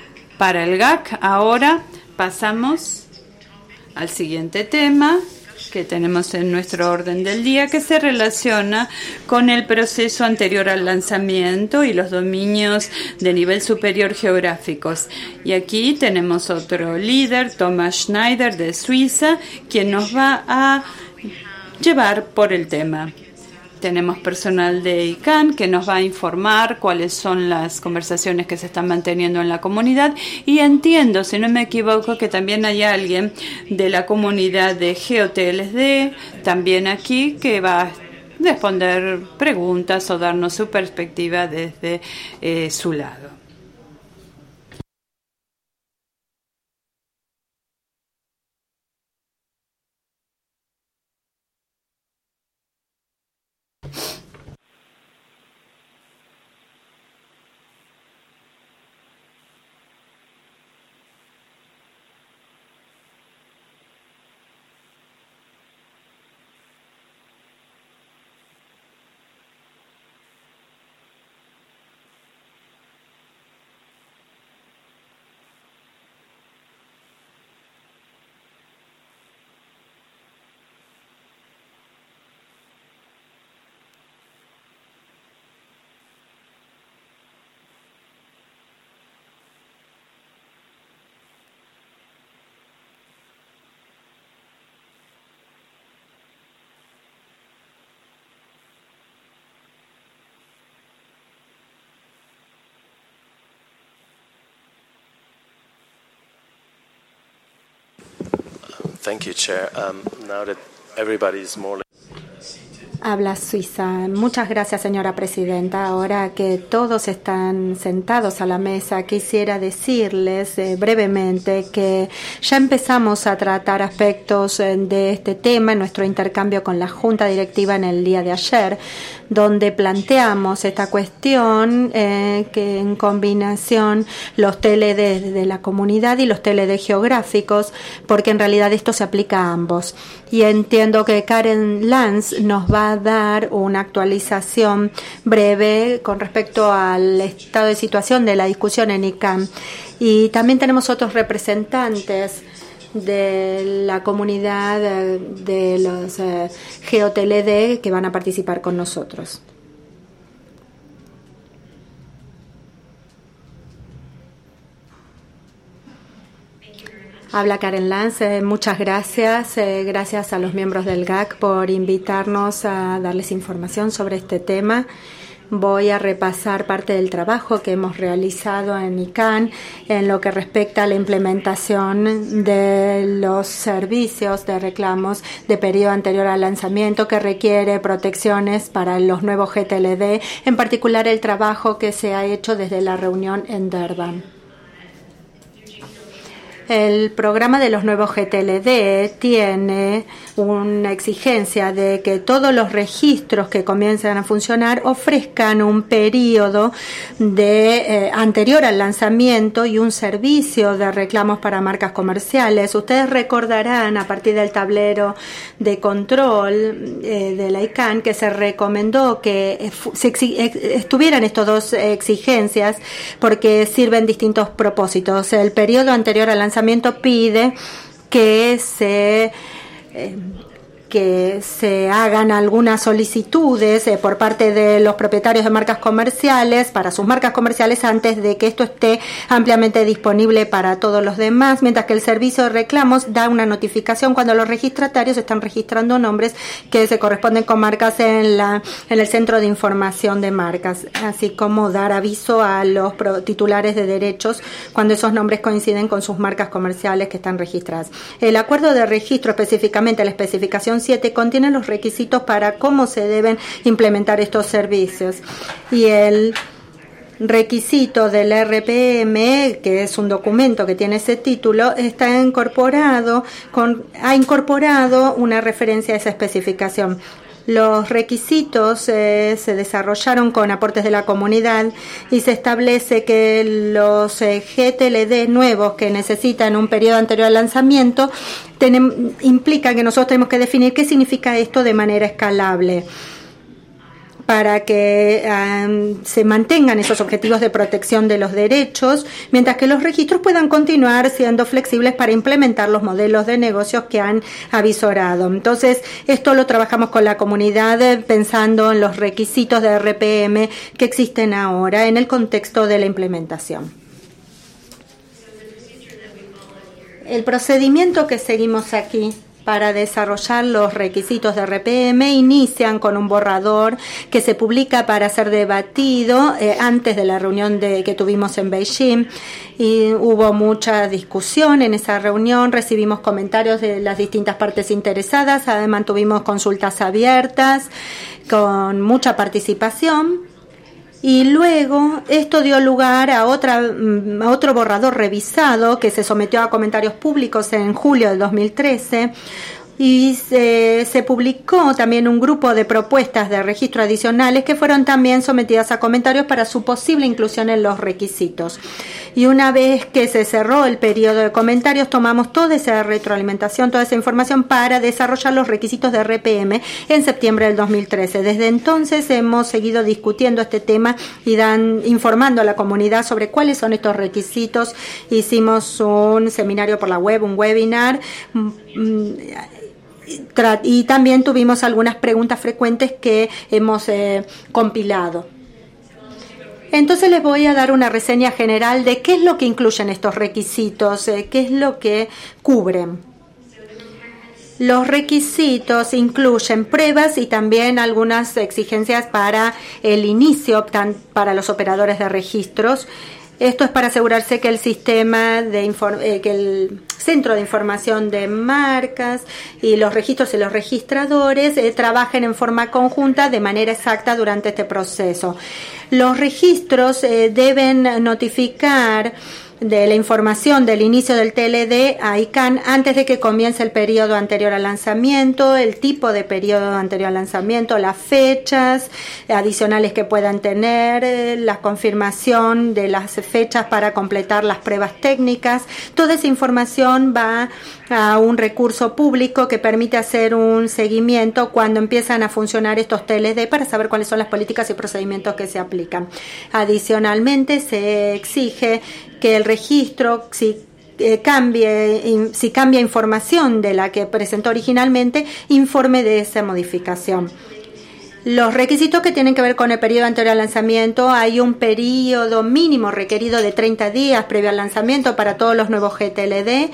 Para el GAC ahora pasamos al siguiente tema, que tenemos en nuestro orden del día, que se relaciona con el proceso anterior al lanzamiento y los dominios de nivel superior geográficos. Y aquí tenemos otro líder, Thomas Schneider de Suiza, quien nos va a llevar por el tema. Tenemos personal de ICANN que nos va a informar cuáles son las conversaciones que se están manteniendo en la comunidad, y entiendo, si no me equivoco, que también hay alguien de la comunidad de GeoTLD también aquí que va a responder preguntas o darnos su perspectiva desde su lado. Thank you, Chair. Now that everybody's more or less... Habla Suiza. Muchas gracias, señora presidenta. Ahora que todos están sentados a la mesa, quisiera decirles brevemente que ya empezamos a tratar aspectos de este tema en nuestro intercambio con la Junta Directiva en el día de ayer, donde planteamos esta cuestión que en combinación los TLD de la comunidad y los TLD geográficos, porque en realidad esto se aplica a ambos. Y entiendo que Karen Lanz nos va a dar una actualización breve con respecto al estado de situación de la discusión en ICANN. Y también tenemos otros representantes de la comunidad de los GeoTLD que van a participar con nosotros. Habla Karen Lanz. Muchas gracias. Gracias a los miembros del GAC por invitarnos a darles información sobre este tema. Voy a repasar parte del trabajo que hemos realizado en ICANN en lo que respecta a la implementación de los servicios de reclamos de periodo anterior al lanzamiento que requiere protecciones para los nuevos GTLD, en particular el trabajo que se ha hecho desde la reunión en Durban. El programa de los nuevos GTLD tiene una exigencia de que todos los registros que comiencen a funcionar ofrezcan un periodo de anterior al lanzamiento y un servicio de reclamos para marcas comerciales. Ustedes recordarán a partir del tablero de control de la ICANN que se recomendó que estuvieran estas dos exigencias porque sirven distintos propósitos. El periodo anterior al lanzamiento pide que se hagan algunas solicitudes por parte de los propietarios de marcas comerciales para sus marcas comerciales antes de que esto esté ampliamente disponible para todos los demás, mientras que el servicio de reclamos da una notificación cuando los registratarios están registrando nombres que se corresponden con marcas en el centro de información de marcas, así como dar aviso a los titulares de derechos cuando esos nombres coinciden con sus marcas comerciales que están registradas. El acuerdo de registro, específicamente la especificación 7, contiene los requisitos para cómo se deben implementar estos servicios. Y el requisito del RPM, que es un documento que tiene ese título, ha incorporado una referencia a esa especificación. Los requisitos se desarrollaron con aportes de la comunidad y se establece que los GTLD nuevos que necesitan un periodo anterior al lanzamiento implica que nosotros tenemos que definir qué significa esto de manera escalable. para que se mantengan esos objetivos de protección de los derechos, mientras que los registros puedan continuar siendo flexibles para implementar los modelos de negocios que han avisorado. Entonces, esto lo trabajamos con la comunidad pensando en los requisitos de RPM que existen ahora en el contexto de la implementación. El procedimiento que seguimos aquí para desarrollar los requisitos de RPM inician con un borrador que se publica para ser debatido antes de la reunión que tuvimos en Beijing, y hubo mucha discusión en esa reunión. Recibimos comentarios de las distintas partes interesadas, además tuvimos consultas abiertas con mucha participación. Y luego esto dio lugar a otro borrador revisado que se sometió a comentarios públicos en julio del 2013, y se publicó también un grupo de propuestas de registro adicionales que fueron también sometidas a comentarios para su posible inclusión en los requisitos. Y una vez que se cerró el periodo de comentarios, tomamos toda esa retroalimentación, toda esa información para desarrollar los requisitos de RPM en septiembre del 2013. Desde entonces hemos seguido discutiendo este tema y informando a la comunidad sobre cuáles son estos requisitos. Hicimos un seminario por la web, un webinar, y también tuvimos algunas preguntas frecuentes que hemos compilado. Entonces les voy a dar una reseña general de qué es lo que incluyen estos requisitos, qué es lo que cubren. Los requisitos incluyen pruebas y también algunas exigencias para el inicio, para los operadores de registros. Esto es para asegurarse que el sistema que el centro de información de marcas y los registros y los registradores trabajen en forma conjunta de manera exacta durante este proceso. Los registros deben notificar de la información del inicio del TLD a ICANN antes de que comience el periodo anterior al lanzamiento, el tipo de periodo anterior al lanzamiento, las fechas adicionales que puedan tener, la confirmación de las fechas para completar las pruebas técnicas. Toda esa información va a un recurso público que permite hacer un seguimiento cuando empiezan a funcionar estos TLD para saber cuáles son las políticas y procedimientos que se aplican. Adicionalmente, se exige que el registro, si cambia información de la que presentó originalmente, informe de esa modificación. Los requisitos que tienen que ver con el periodo anterior al lanzamiento: hay un periodo mínimo requerido de 30 días previo al lanzamiento para todos los nuevos GTLD.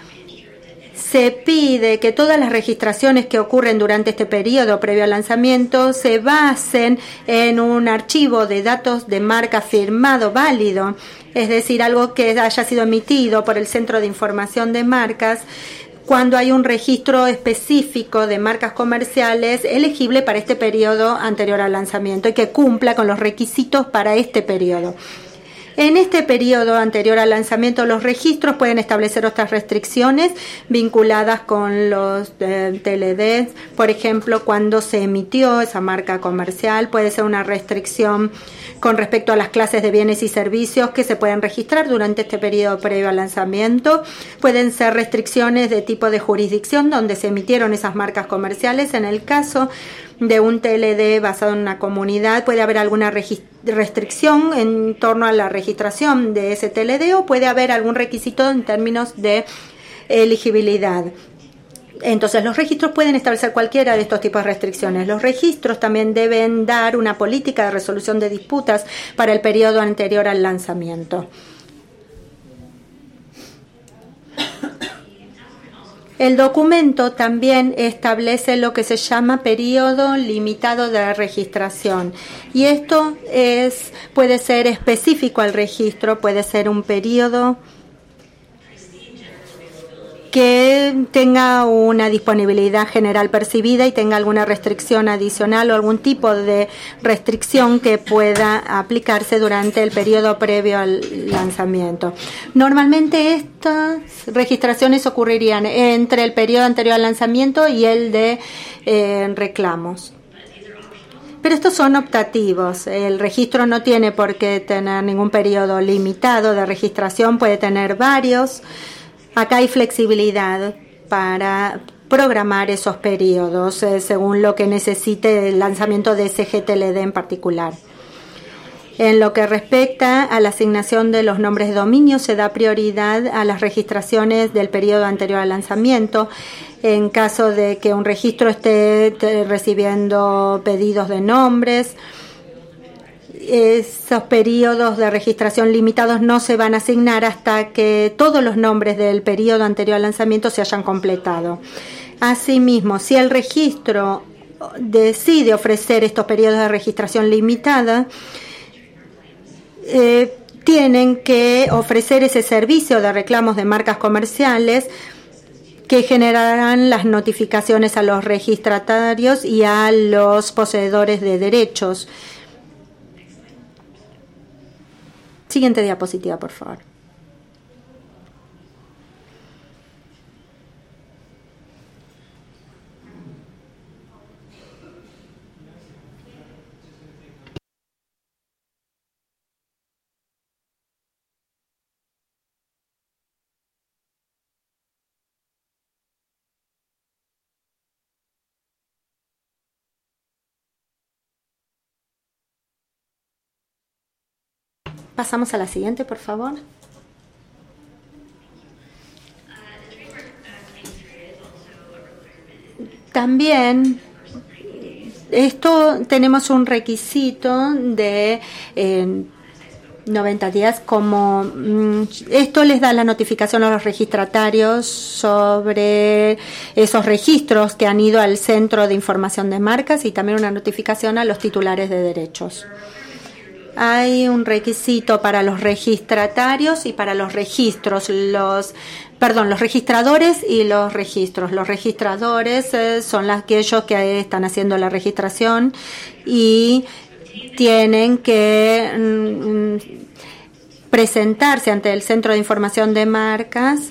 Se pide que todas las registraciones que ocurren durante este periodo previo al lanzamiento se basen en un archivo de datos de marca firmado válido, es decir, algo que haya sido emitido por el Centro de Información de Marcas cuando hay un registro específico de marcas comerciales elegible para este periodo anterior al lanzamiento y que cumpla con los requisitos para este periodo. En este periodo anterior al lanzamiento, los registros pueden establecer otras restricciones vinculadas con los TLDs. Por ejemplo, cuando se emitió esa marca comercial, puede ser una restricción con respecto a las clases de bienes y servicios que se pueden registrar durante este periodo previo al lanzamiento. Pueden ser restricciones de tipo de jurisdicción donde se emitieron esas marcas comerciales. En el caso de un TLD basado en una comunidad, puede haber alguna restricción en torno a la registración de ese TLD, o puede haber algún requisito en términos de elegibilidad. Entonces, los registros pueden establecer cualquiera de estos tipos de restricciones. Los registros también deben dar una política de resolución de disputas para el periodo anterior al lanzamiento. El documento también establece lo que se llama periodo limitado de registración, y esto puede ser específico al registro, puede ser un periodo que tenga una disponibilidad general percibida y tenga alguna restricción adicional o algún tipo de restricción que pueda aplicarse durante el periodo previo al lanzamiento. Normalmente estas registraciones ocurrirían entre el periodo anterior al lanzamiento y el de reclamos. Pero estos son optativos. El registro no tiene por qué tener ningún periodo limitado de registración, puede tener varios. Acá hay flexibilidad para programar esos periodos según lo que necesite el lanzamiento de ese GTLD en particular. En lo que respecta a la asignación de los nombres de dominio, se da prioridad a las registraciones del periodo anterior al lanzamiento. En caso de que un registro esté recibiendo pedidos de nombres, esos periodos de registración limitados no se van a asignar hasta que todos los nombres del periodo anterior al lanzamiento se hayan completado. Asimismo, si el registro decide ofrecer estos periodos de registración limitada, tienen que ofrecer ese servicio de reclamos de marcas comerciales que generarán las notificaciones a los registratarios y a los poseedores de derechos. Siguiente diapositiva, por favor. Pasamos a la siguiente, por favor. También tenemos un requisito de 90 días. Como esto les da la notificación a los registratarios sobre esos registros que han ido al Centro de Información de Marcas y también una notificación a los titulares de derechos. Hay un requisito para los registratarios y para los registros, los registradores y los registros. Los registradores son aquellos que están haciendo la registración y tienen que presentarse ante el Centro de Información de Marcas.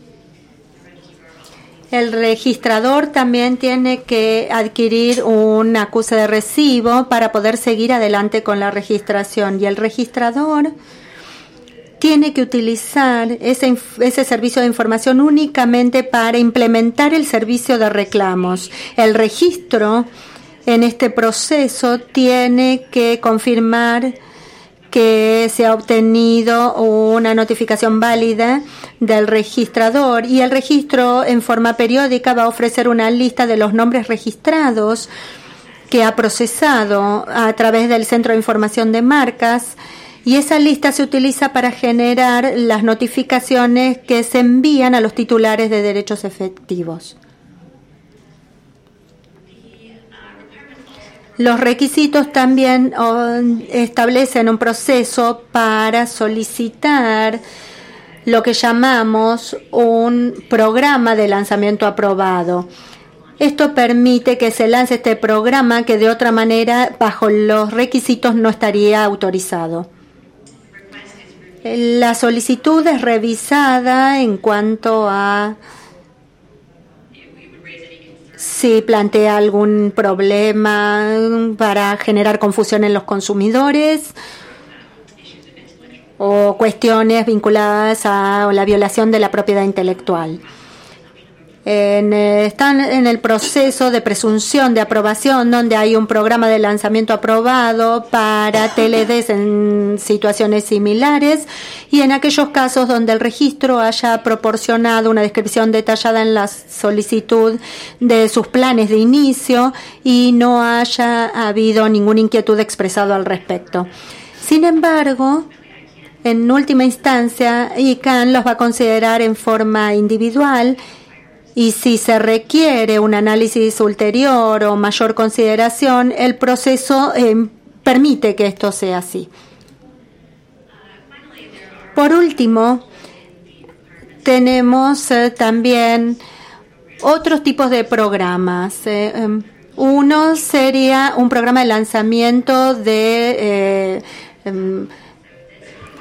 El registrador también tiene que adquirir un acuse de recibo para poder seguir adelante con la registración. Y el registrador tiene que utilizar ese servicio de información únicamente para implementar el servicio de reclamos. El registro en este proceso tiene que confirmar que se ha obtenido una notificación válida del registrador y el registro en forma periódica va a ofrecer una lista de los nombres registrados que ha procesado a través del Centro de Información de Marcas y esa lista se utiliza para generar las notificaciones que se envían a los titulares de derechos efectivos. Los requisitos también establecen un proceso para solicitar lo que llamamos un programa de lanzamiento aprobado. Esto permite que se lance este programa que de otra manera, bajo los requisitos, no estaría autorizado. La solicitud es revisada en cuanto a si plantea algún problema para generar confusión en los consumidores o cuestiones vinculadas a la violación de la propiedad intelectual. Están en el proceso de presunción de aprobación, donde hay un programa de lanzamiento aprobado para TLDs en situaciones similares y en aquellos casos donde el registro haya proporcionado una descripción detallada en la solicitud de sus planes de inicio y no haya habido ninguna inquietud expresada al respecto. Sin embargo, en última instancia, ICANN los va a considerar en forma individual y si se requiere un análisis ulterior o mayor consideración, el proceso permite que esto sea así. Por último, tenemos también otros tipos de programas. Uno sería un programa de lanzamiento de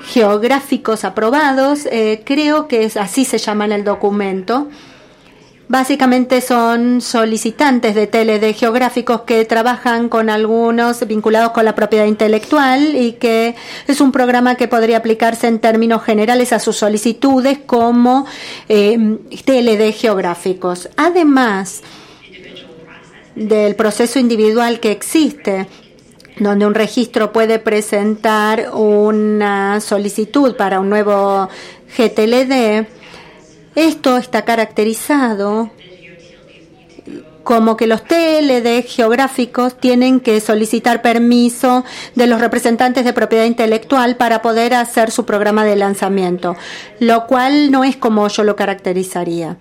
geográficos aprobados, creo que así se llama en el documento. Básicamente son solicitantes de TLD geográficos que trabajan con algunos vinculados con la propiedad intelectual y que es un programa que podría aplicarse en términos generales a sus solicitudes como TLD geográficos. Además del proceso individual que existe, donde un registro puede presentar una solicitud para un nuevo GTLD, esto está caracterizado como que los TLD geográficos tienen que solicitar permiso de los representantes de propiedad intelectual para poder hacer su programa de lanzamiento, lo cual no es como yo lo caracterizaría.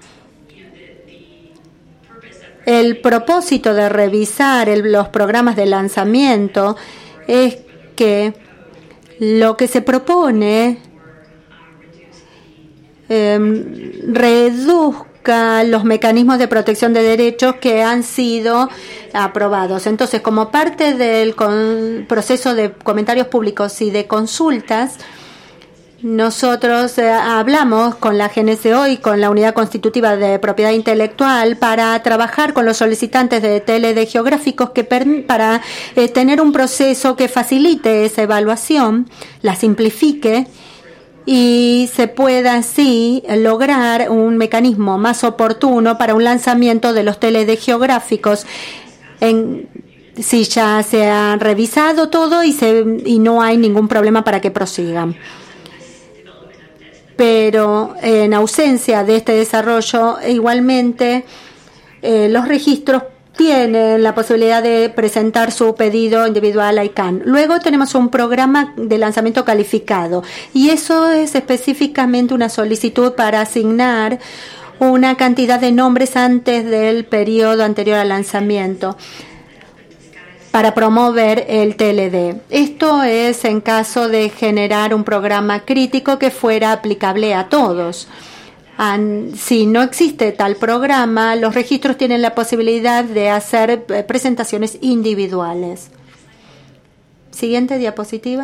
El propósito de revisar los programas de lanzamiento es que lo que se propone reduzca los mecanismos de protección de derechos que han sido aprobados. Entonces, como parte del proceso de comentarios públicos y de consultas, nosotros hablamos con la GNCO y con la Unidad Constitutiva de Propiedad Intelectual para trabajar con los solicitantes de TLD geográficos para tener un proceso que facilite esa evaluación, la simplifique y se pueda así lograr un mecanismo más oportuno para un lanzamiento de los TLD geográficos si ya se ha revisado todo y no hay ningún problema para que prosigan. Pero en ausencia de este desarrollo, igualmente los registros tienen la posibilidad de presentar su pedido individual a ICANN. Luego tenemos un programa de lanzamiento calificado y eso es específicamente una solicitud para asignar una cantidad de nombres antes del periodo anterior al lanzamiento para promover el TLD. Esto es en caso de generar un programa crítico que fuera aplicable a todos. Si no existe tal programa, los registros tienen la posibilidad de hacer presentaciones individuales. Siguiente diapositiva.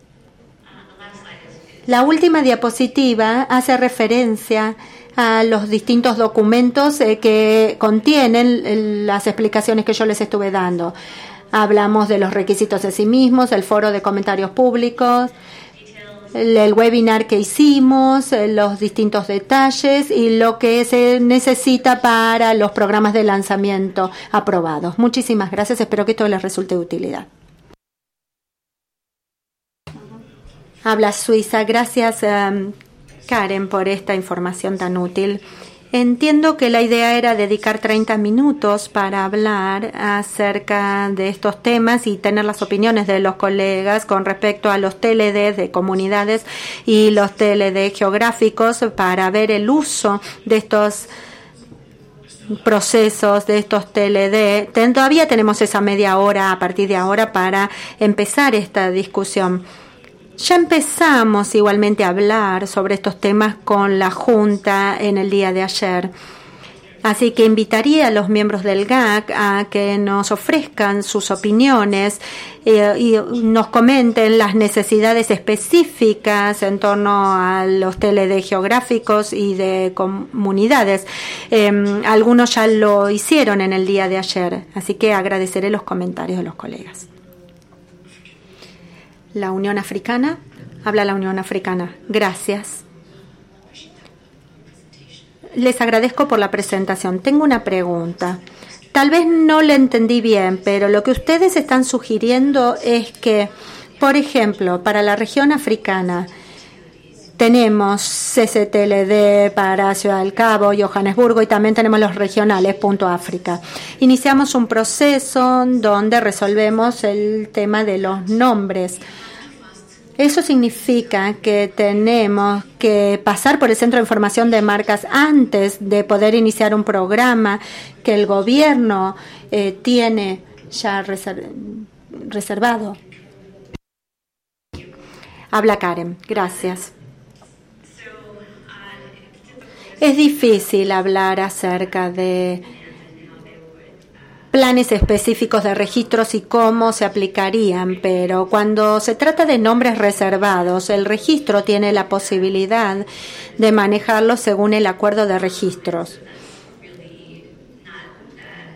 La última diapositiva hace referencia a los distintos documentos que contienen las explicaciones que yo les estuve dando. Hablamos de los requisitos de sí mismos, el foro de comentarios públicos, el webinar que hicimos, los distintos detalles y lo que se necesita para los programas de lanzamiento aprobados. Muchísimas gracias, espero que esto les resulte de utilidad. Habla Suiza. Gracias, Karen, por esta información tan útil. Entiendo que la idea era dedicar 30 minutos para hablar acerca de estos temas y tener las opiniones de los colegas con respecto a los TLD de comunidades y los TLD geográficos para ver el uso de estos procesos, de estos TLD. Todavía tenemos esa media hora a partir de ahora para empezar esta discusión. Ya empezamos igualmente a hablar sobre estos temas con la Junta en el día de ayer. Así que invitaría a los miembros del GAC a que nos ofrezcan sus opiniones y nos comenten las necesidades específicas en torno a los TLD geográficos y de comunidades. Algunos ya lo hicieron en el día de ayer, así que agradeceré los comentarios de los colegas. La Unión Africana. Habla la Unión Africana. Gracias. Les agradezco por la presentación. Tengo una pregunta. Tal vez no le entendí bien, pero lo que ustedes están sugiriendo es que, por ejemplo, para la región africana, tenemos CCTLD para Ciudad del Cabo, Johannesburgo y también tenemos los regionales .África. Iniciamos un proceso donde resolvemos el tema de los nombres. Eso significa que tenemos que pasar por el Centro de Información de Marcas antes de poder iniciar un programa que el gobierno tiene ya reservado. Habla Karen. Gracias. Es difícil hablar acerca de planes específicos de registros y cómo se aplicarían, pero cuando se trata de nombres reservados, el registro tiene la posibilidad de manejarlos según el acuerdo de registros.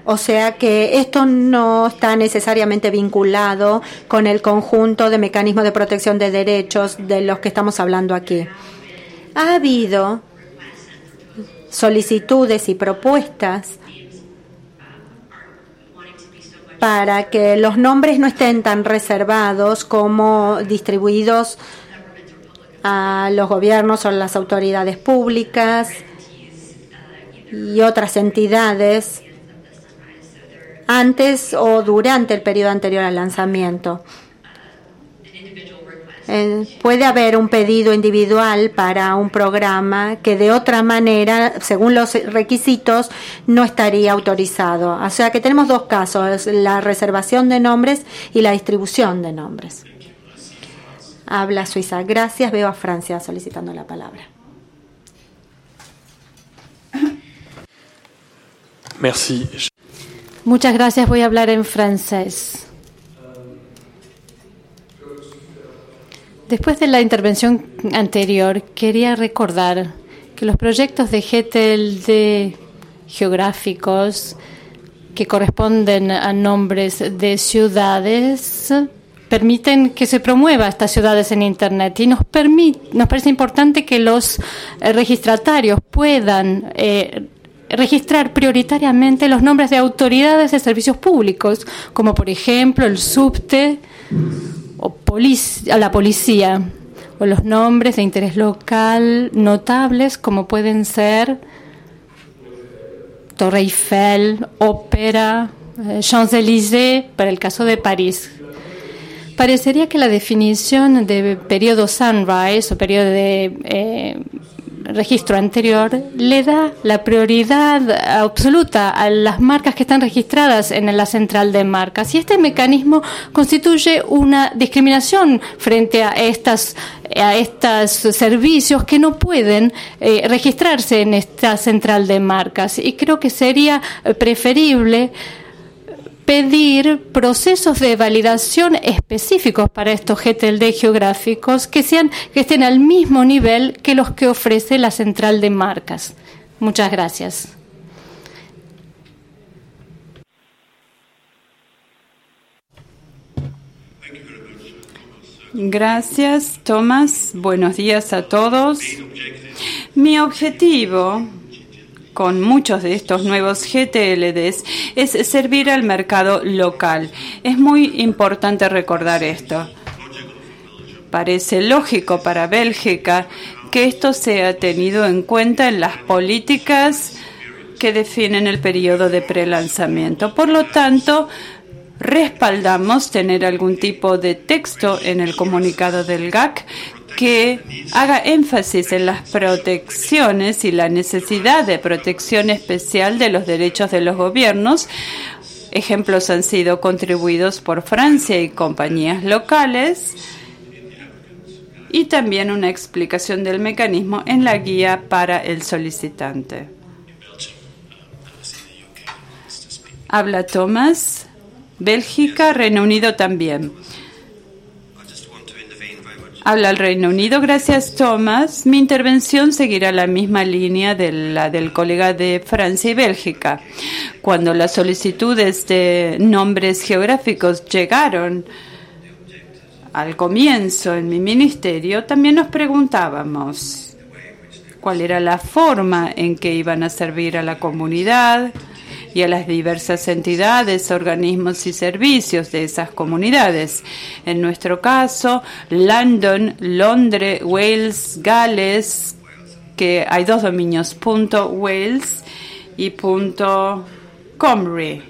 O sea que esto no está necesariamente vinculado con el conjunto de mecanismos de protección de derechos de los que estamos hablando aquí. Ha habido solicitudes y propuestas para que los nombres no estén tan reservados como distribuidos a los gobiernos o las autoridades públicas y otras entidades antes o durante el periodo anterior al lanzamiento. Puede haber un pedido individual para un programa que de otra manera, según los requisitos, no estaría autorizado. O sea que tenemos dos casos, la reservación de nombres y la distribución de nombres. Habla Suiza. Gracias. Veo a Francia solicitando la palabra. Merci. Muchas gracias. Voy a hablar en francés. Después de la intervención anterior, quería recordar que los proyectos de GTLD geográficos que corresponden a nombres de ciudades permiten que se promueva estas ciudades en Internet y nos parece importante que los registratarios puedan registrar prioritariamente los nombres de autoridades de servicios públicos, como por ejemplo el subte o la policía, o los nombres de interés local notables como pueden ser Torre Eiffel, Ópera, Champs-Élysées, para el caso de París. Parecería que la definición de periodo Sunrise o periodo de registro anterior le da la prioridad absoluta a las marcas que están registradas en la central de marcas, y este mecanismo constituye una discriminación frente a estos servicios que no pueden registrarse en esta central de marcas, y creo que sería preferible pedir procesos de validación específicos para estos GTLD geográficos que estén al mismo nivel que los que ofrece la central de marcas. Muchas gracias. Gracias, Tomás. Buenos días a todos. Mi objetivo con muchos de estos nuevos GTLDs es servir al mercado local. Es muy importante recordar esto. Parece lógico para Bélgica que esto sea tenido en cuenta en las políticas que definen el periodo de prelanzamiento. Por lo tanto, respaldamos tener algún tipo de texto en el comunicado del GAC que haga énfasis en las protecciones y la necesidad de protección especial de los derechos de los gobiernos. Ejemplos han sido contribuidos por Francia y compañías locales, y también una explicación del mecanismo en la guía para el solicitante. Habla Tomás. Bélgica, Reino Unido también. Habla el Reino Unido. Gracias, Tomás. Mi intervención seguirá la misma línea de la del colega de Francia y Bélgica. Cuando las solicitudes de nombres geográficos llegaron al comienzo en mi ministerio, también nos preguntábamos cuál era la forma en que iban a servir a la comunidad y a las diversas entidades, organismos y servicios de esas comunidades. En nuestro caso, London, Londres, Wales, Gales, que hay dos dominios, .wales y .comrie,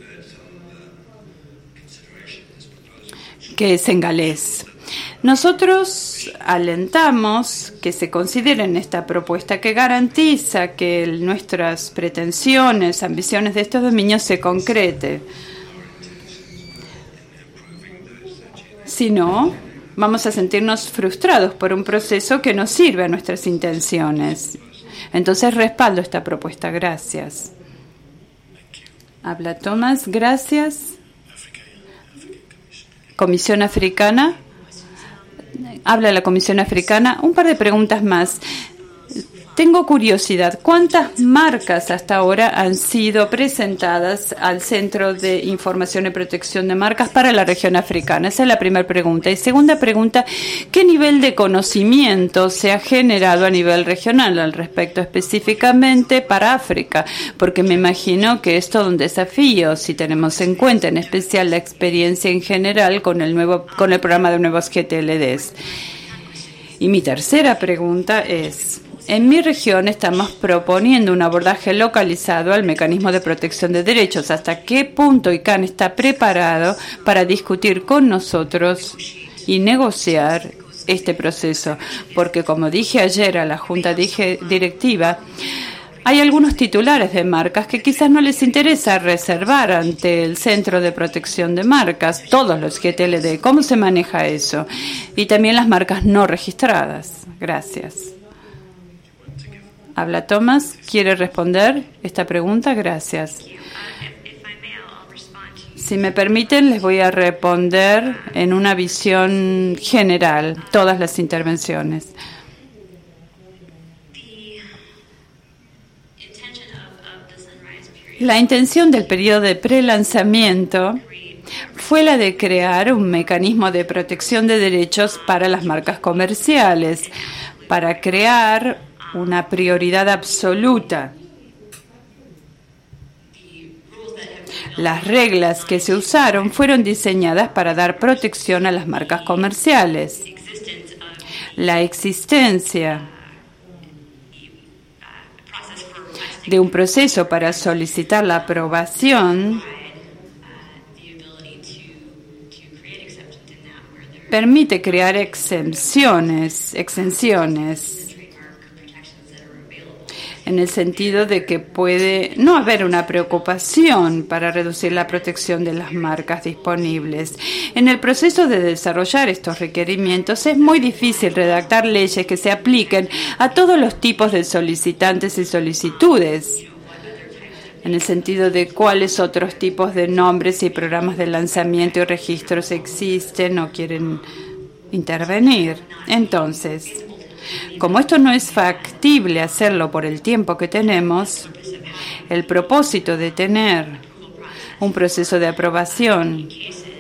que es en galés. Nosotros alentamos que se consideren esta propuesta que garantiza que nuestras pretensiones, ambiciones de estos dominios se concrete. Si no, vamos a sentirnos frustrados por un proceso que no sirve a nuestras intenciones. Entonces respaldo esta propuesta. Gracias. Habla Tomás. Gracias. Comisión Africana. Habla la Comisión Africana. Un par de preguntas más. Tengo curiosidad, ¿cuántas marcas hasta ahora han sido presentadas al Centro de Información y Protección de Marcas para la región africana? Esa es la primera pregunta. Y segunda pregunta, ¿qué nivel de conocimiento se ha generado a nivel regional al respecto, específicamente para África? Porque me imagino que es todo un desafío si tenemos en cuenta en especial la experiencia en general con el programa de nuevos GTLDs. Y mi tercera pregunta es: en mi región estamos proponiendo un abordaje localizado al mecanismo de protección de derechos. ¿Hasta qué punto ICANN está preparado para discutir con nosotros y negociar este proceso? Porque, como dije ayer a la Junta Directiva, hay algunos titulares de marcas que quizás no les interesa reservar ante el Centro de Protección de Marcas todos los GTLD. ¿Cómo se maneja eso? Y también las marcas no registradas. Gracias. Habla Tomás. ¿Quiere responder esta pregunta? Gracias. Si me permiten, les voy a responder en una visión general todas las intervenciones. La intención del periodo de prelanzamiento fue la de crear un mecanismo de protección de derechos para las marcas comerciales, para crear una prioridad absoluta. Las reglas que se usaron fueron diseñadas para dar protección a las marcas comerciales. La existencia de un proceso para solicitar la aprobación permite crear exenciones, en el sentido de que puede no haber una preocupación para reducir la protección de las marcas disponibles. En el proceso de desarrollar estos requerimientos es muy difícil redactar leyes que se apliquen a todos los tipos de solicitantes y solicitudes, en el sentido de cuáles otros tipos de nombres y programas de lanzamiento y registros existen o quieren intervenir. Entonces, como esto no es factible hacerlo por el tiempo que tenemos, el propósito de tener un proceso de aprobación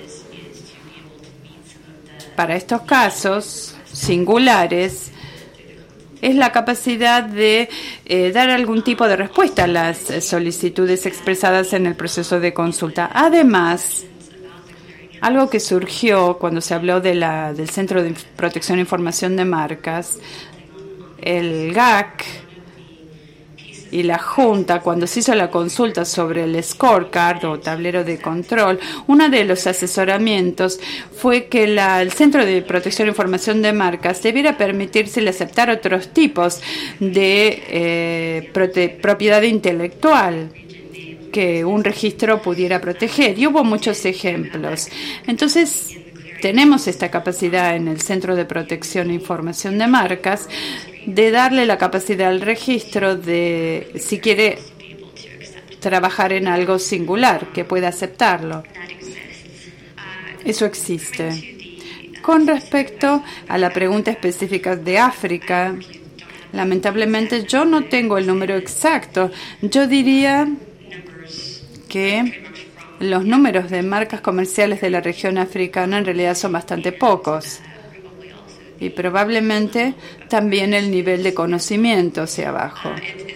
para estos casos singulares es la capacidad de dar algún tipo de respuesta a las solicitudes expresadas en el proceso de consulta. Además, algo que surgió cuando se habló del Centro de Protección e Información de Marcas, el GAC y la Junta, cuando se hizo la consulta sobre el scorecard o tablero de control, uno de los asesoramientos fue que el Centro de Protección e Información de Marcas debiera permitirse aceptar otros tipos de propiedad intelectual que un registro pudiera proteger. Y hubo muchos ejemplos. Entonces, tenemos esta capacidad en el Centro de Protección e Información de Marcas de darle la capacidad al registro de, si quiere trabajar en algo singular, que pueda aceptarlo. Eso existe. Con respecto a la pregunta específica de África, lamentablemente yo no tengo el número exacto. Yo diría que los números de marcas comerciales de la región africana en realidad son bastante pocos. Y probablemente también el nivel de conocimiento sea bajo.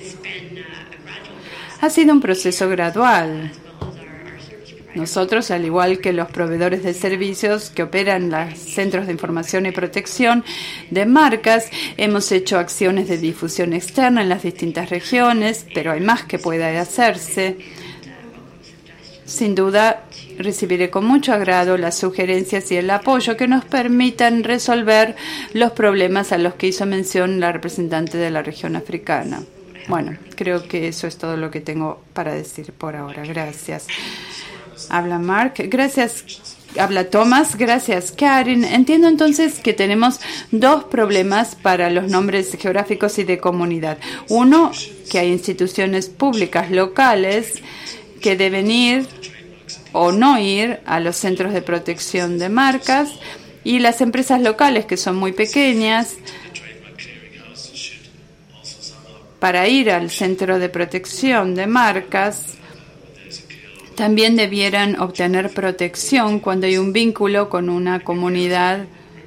Ha sido un proceso gradual. Nosotros, al igual que los proveedores de servicios que operan los centros de información y protección de marcas, hemos hecho acciones de difusión externa en las distintas regiones, pero hay más que pueda hacerse. Sin duda, recibiré con mucho agrado las sugerencias y el apoyo que nos permitan resolver los problemas a los que hizo mención la representante de la región africana. Bueno, creo que eso es todo lo que tengo para decir por ahora. Gracias. Habla Mark. Gracias. Habla Thomas. Gracias, Karen. Entiendo entonces que tenemos dos problemas para los nombres geográficos y de comunidad. Uno, que hay instituciones públicas locales que deben ir o no ir a los centros de protección de marcas, y las empresas locales que son muy pequeñas para ir al Centro de Protección de Marcas, también debieran obtener protección cuando hay un vínculo con una comunidad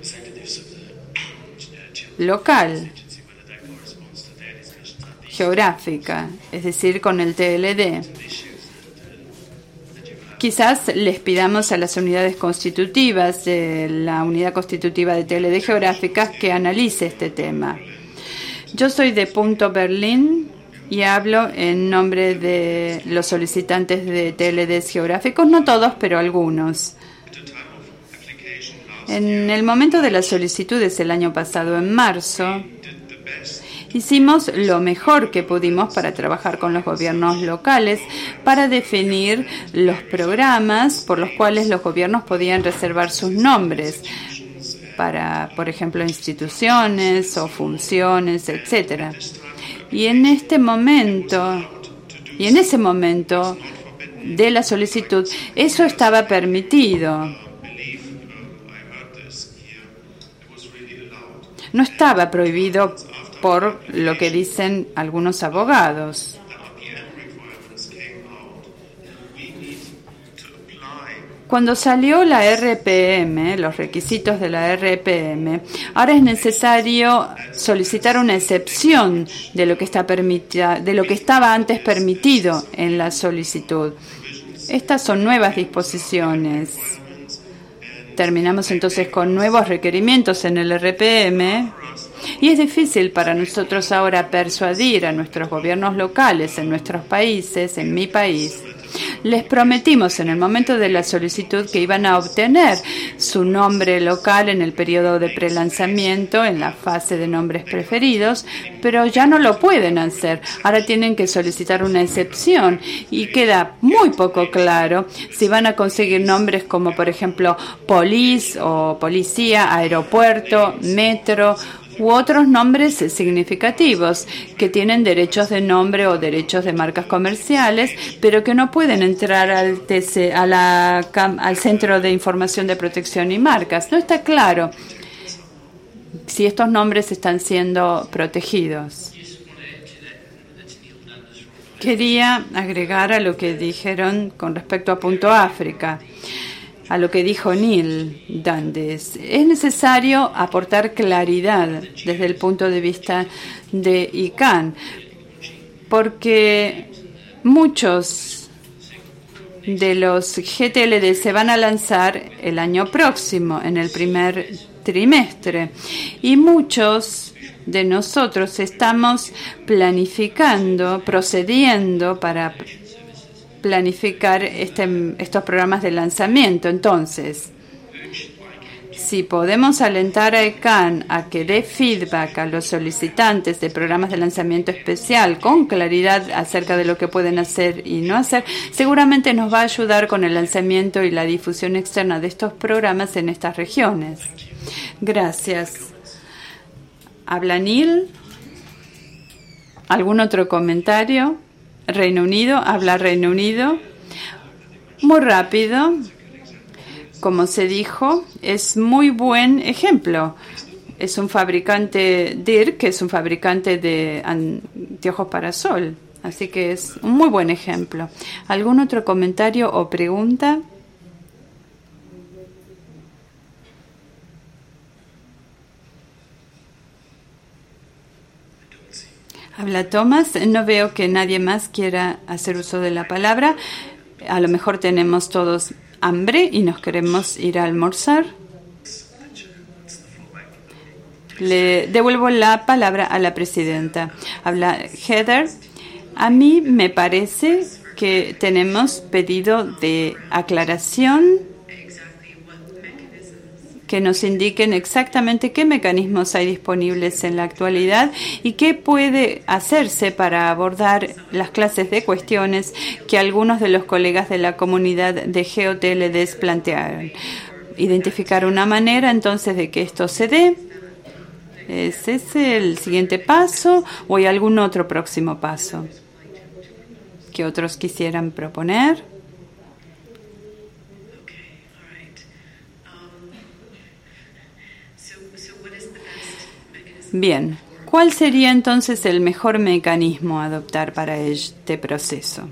local, geográfica, es decir, con el TLD. Quizás les pidamos a las unidades constitutivas de la unidad constitutiva de TLD geográficas que analice este tema. Yo soy de Punto Berlín y hablo en nombre de los solicitantes de TLDs geográficos, no todos, pero algunos. En el momento de las solicitudes el año pasado, en marzo, hicimos lo mejor que pudimos para trabajar con los gobiernos locales para definir los programas por los cuales los gobiernos podían reservar sus nombres para, por ejemplo, instituciones o funciones, etcétera. Y en ese momento de la solicitud, eso estaba permitido. No estaba prohibido por lo que dicen algunos abogados. Cuando salió la RPM, los requisitos de la RPM, ahora es necesario solicitar una excepción de lo que estaba antes permitido en la solicitud. Estas son nuevas disposiciones. Terminamos entonces con nuevos requerimientos en el RPM y es difícil para nosotros ahora persuadir a nuestros gobiernos locales en nuestros países, en mi país. Les prometimos en el momento de la solicitud que iban a obtener su nombre local en el periodo de prelanzamiento, en la fase de nombres preferidos, pero ya no lo pueden hacer. Ahora tienen que solicitar una excepción y queda muy poco claro si van a conseguir nombres como, por ejemplo, police o policía, aeropuerto, metro, u otros nombres significativos que tienen derechos de nombre o derechos de marcas comerciales, pero que no pueden entrar al Centro de Información de Protección y Marcas. No está claro si estos nombres están siendo protegidos. Quería agregar a lo que dijeron con respecto a Punto África, a lo que dijo Neil Dundes. Es necesario aportar claridad desde el punto de vista de ICANN, porque muchos de los GTLD se van a lanzar el año próximo, en el primer trimestre, y muchos de nosotros estamos procediendo para planificar estos programas de lanzamiento. Entonces, si podemos alentar a ICANN a que dé feedback a los solicitantes de programas de lanzamiento especial con claridad acerca de lo que pueden hacer y no hacer, seguramente nos va a ayudar con el lanzamiento y la difusión externa de estos programas en estas regiones. Gracias. ¿Habla Neil? ¿Algún otro comentario? Reino Unido, habla Reino Unido. Muy rápido, como se dijo, es muy buen ejemplo. Es un fabricante, DIRC, que es un fabricante de anteojos para sol, así que es un muy buen ejemplo. ¿Algún otro comentario o pregunta? Habla Thomas. No veo que nadie más quiera hacer uso de la palabra. A lo mejor tenemos todos hambre y nos queremos ir a almorzar. Le devuelvo la palabra a la presidenta. Habla Heather. A mí me parece que tenemos pedido de aclaración, que nos indiquen exactamente qué mecanismos hay disponibles en la actualidad y qué puede hacerse para abordar las clases de cuestiones que algunos de los colegas de la comunidad de GeoTLDs plantearon. Identificar una manera entonces de que esto se dé. ¿Es ese el siguiente paso o hay algún otro próximo paso que otros quisieran proponer? Bien, ¿Cuál sería entonces el mejor mecanismo a adoptar para este proceso?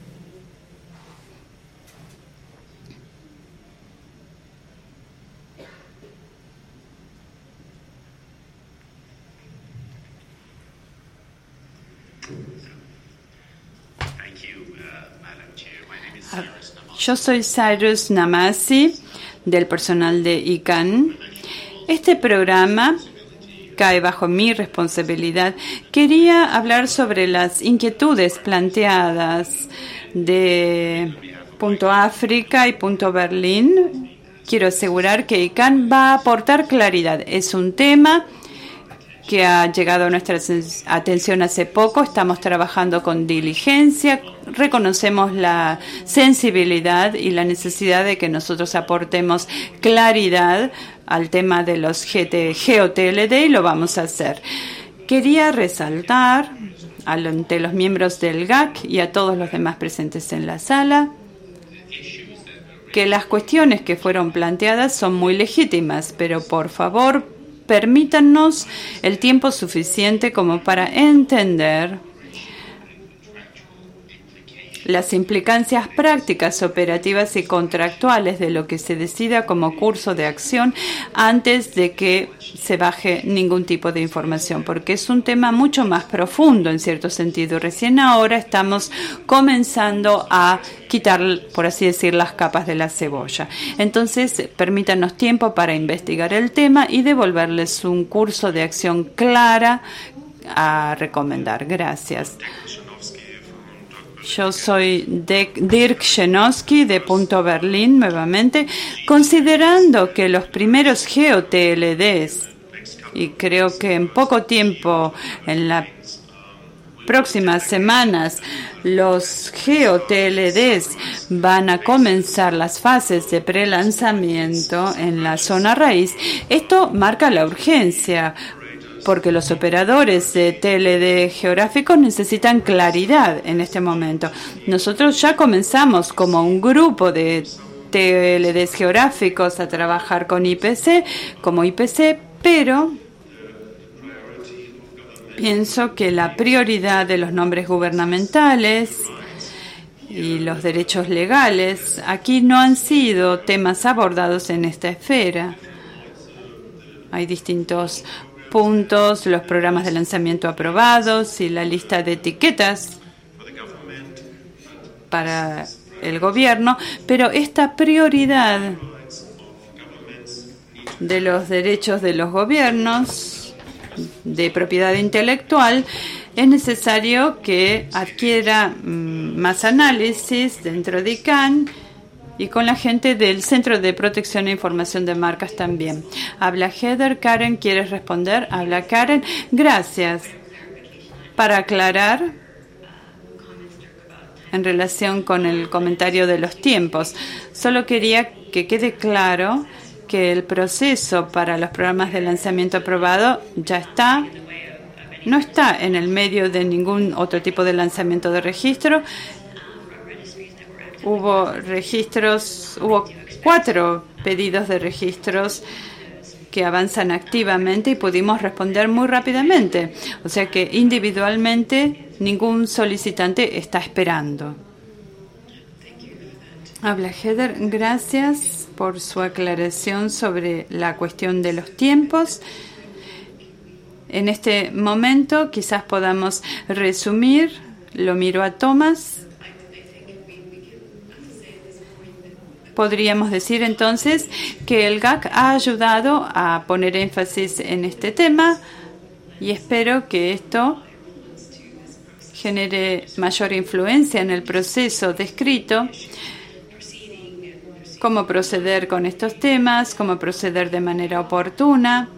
Yo soy Cyrus Namasi, del personal de ICANN. Este programa cae bajo mi responsabilidad. Quería hablar sobre las inquietudes planteadas de Punto África y Punto Berlín. Quiero asegurar que ICANN va a aportar claridad. Es un tema que ha llegado a nuestra atención hace poco. Estamos trabajando con diligencia. Reconocemos la sensibilidad y la necesidad de que nosotros aportemos claridad al tema de los GeoTLD y lo vamos a hacer. Quería resaltar ante los miembros del GAC y a todos los demás presentes en la sala que las cuestiones que fueron planteadas son muy legítimas, pero por favor permítanos el tiempo suficiente como para entender las implicancias prácticas, operativas y contractuales de lo que se decida como curso de acción antes de que se baje ningún tipo de información, porque es un tema mucho más profundo en cierto sentido. Recién ahora estamos comenzando a quitar, por así decir, las capas de la cebolla. Entonces, permítanos tiempo para investigar el tema y devolverles un curso de acción clara a recomendar. Gracias. Yo soy Dirk Janowski de Punto Berlín nuevamente. Considerando que los primeros GeoTLDs, y creo que en poco tiempo, en las próximas semanas, los GeoTLDs van a comenzar las fases de prelanzamiento en la zona raíz, esto marca la urgencia, porque los operadores de TLD geográficos necesitan claridad en este momento. Nosotros ya comenzamos como un grupo de TLDs geográficos a trabajar con IPC, como IPC, pero pienso que la prioridad de los nombres gubernamentales y los derechos legales aquí no han sido temas abordados en esta esfera. Hay distintos puntos, los programas de lanzamiento aprobados y la lista de etiquetas para el gobierno, pero esta prioridad de los derechos de los gobiernos de propiedad intelectual es necesario que adquiera más análisis dentro de ICANN y con la gente del Centro de Protección e Información de Marcas también. Habla Heather. Karen, ¿quieres responder? Habla Karen. Gracias. Para aclarar, en relación con el comentario de los tiempos, solo quería que quede claro que el proceso para los programas de lanzamiento aprobado ya está. No está en el medio de ningún otro tipo de lanzamiento de registro. Hubo 4 pedidos de registros que avanzan activamente y pudimos responder muy rápidamente. O sea que individualmente ningún solicitante está esperando. Habla Heather. Gracias por su aclaración sobre la cuestión de los tiempos. En este momento quizás podamos resumir. Lo miro a Thomas. Podríamos decir entonces que el GAC ha ayudado a poner énfasis en este tema y espero que esto genere mayor influencia en el proceso descrito, cómo proceder con estos temas, cómo proceder de manera oportuna,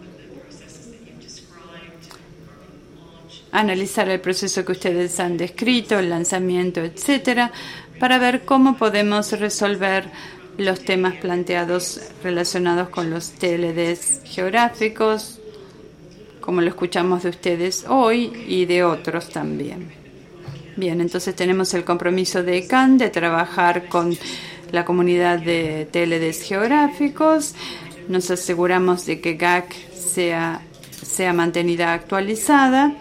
analizar el proceso que ustedes han descrito, el lanzamiento, etcétera, para ver cómo podemos resolver los temas planteados relacionados con los TLDs geográficos, como lo escuchamos de ustedes hoy y de otros también. Bien, entonces tenemos el compromiso de ICANN de trabajar con la comunidad de TLDs geográficos. Nos aseguramos de que GAC sea sea mantenida actualizada.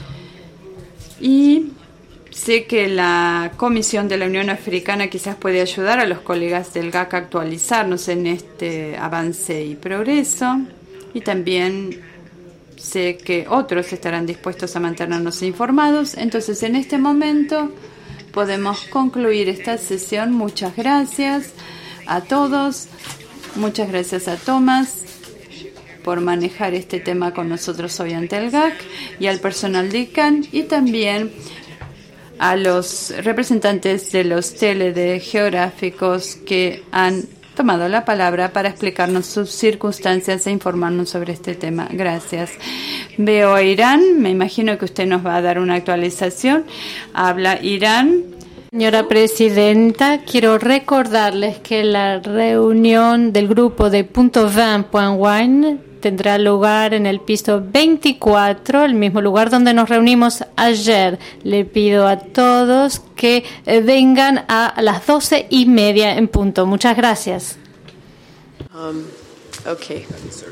Y sé que la Comisión de la Unión Africana quizás puede ayudar a los colegas del GAC a actualizarnos en este avance y progreso. Y también sé que otros estarán dispuestos a mantenernos informados. Entonces, en este momento podemos concluir esta sesión. Muchas gracias a todos. Muchas gracias a Tomás por manejar este tema con nosotros hoy ante el GAC y al personal de ICANN y también a los representantes de los TLD geográficos que han tomado la palabra para explicarnos sus circunstancias e informarnos sobre este tema. Gracias. Veo a Irán. Me imagino que usted nos va a dar una actualización. Habla Irán. Señora Presidenta, quiero recordarles que la reunión del grupo de .20.wine tendrá lugar en el piso 24, el mismo lugar donde nos reunimos ayer. Le pido a todos que vengan a las 12:30 en punto. Muchas gracias. Okay.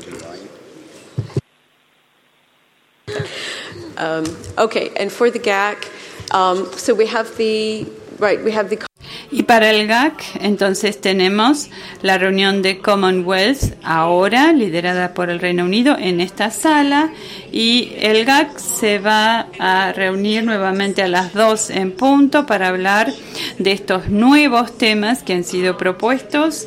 Okay, and for the GAC, so we have the Y para el GAC, entonces tenemos la reunión de Commonwealth ahora, liderada por el Reino Unido, en esta sala. Y el GAC se va a reunir nuevamente a las 2 en punto para hablar de estos nuevos temas que han sido propuestos,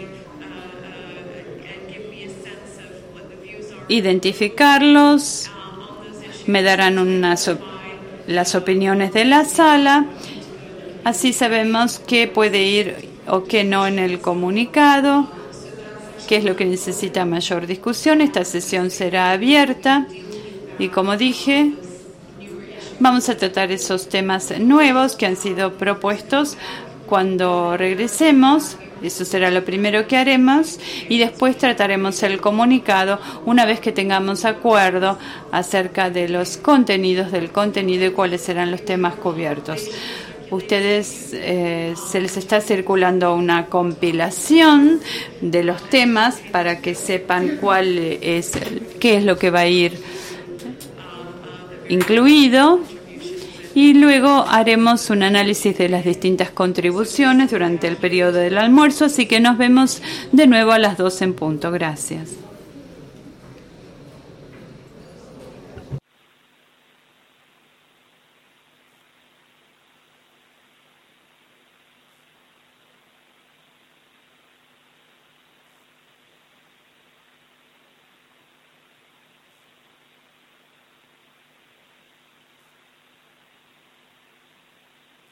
identificarlos, me darán las opiniones de la sala. Así sabemos qué puede ir o qué no en el comunicado, qué es lo que necesita mayor discusión. Esta sesión será abierta y, como dije, vamos a tratar esos temas nuevos que han sido propuestos cuando regresemos. Eso será lo primero que haremos y después trataremos el comunicado una vez que tengamos acuerdo acerca de los contenidos del contenido y cuáles serán los temas cubiertos. Ustedes se les está circulando una compilación de los temas para que sepan qué es lo que va a ir incluido y luego haremos un análisis de las distintas contribuciones durante el periodo del almuerzo, así que nos vemos de nuevo a las 12 en punto. Gracias.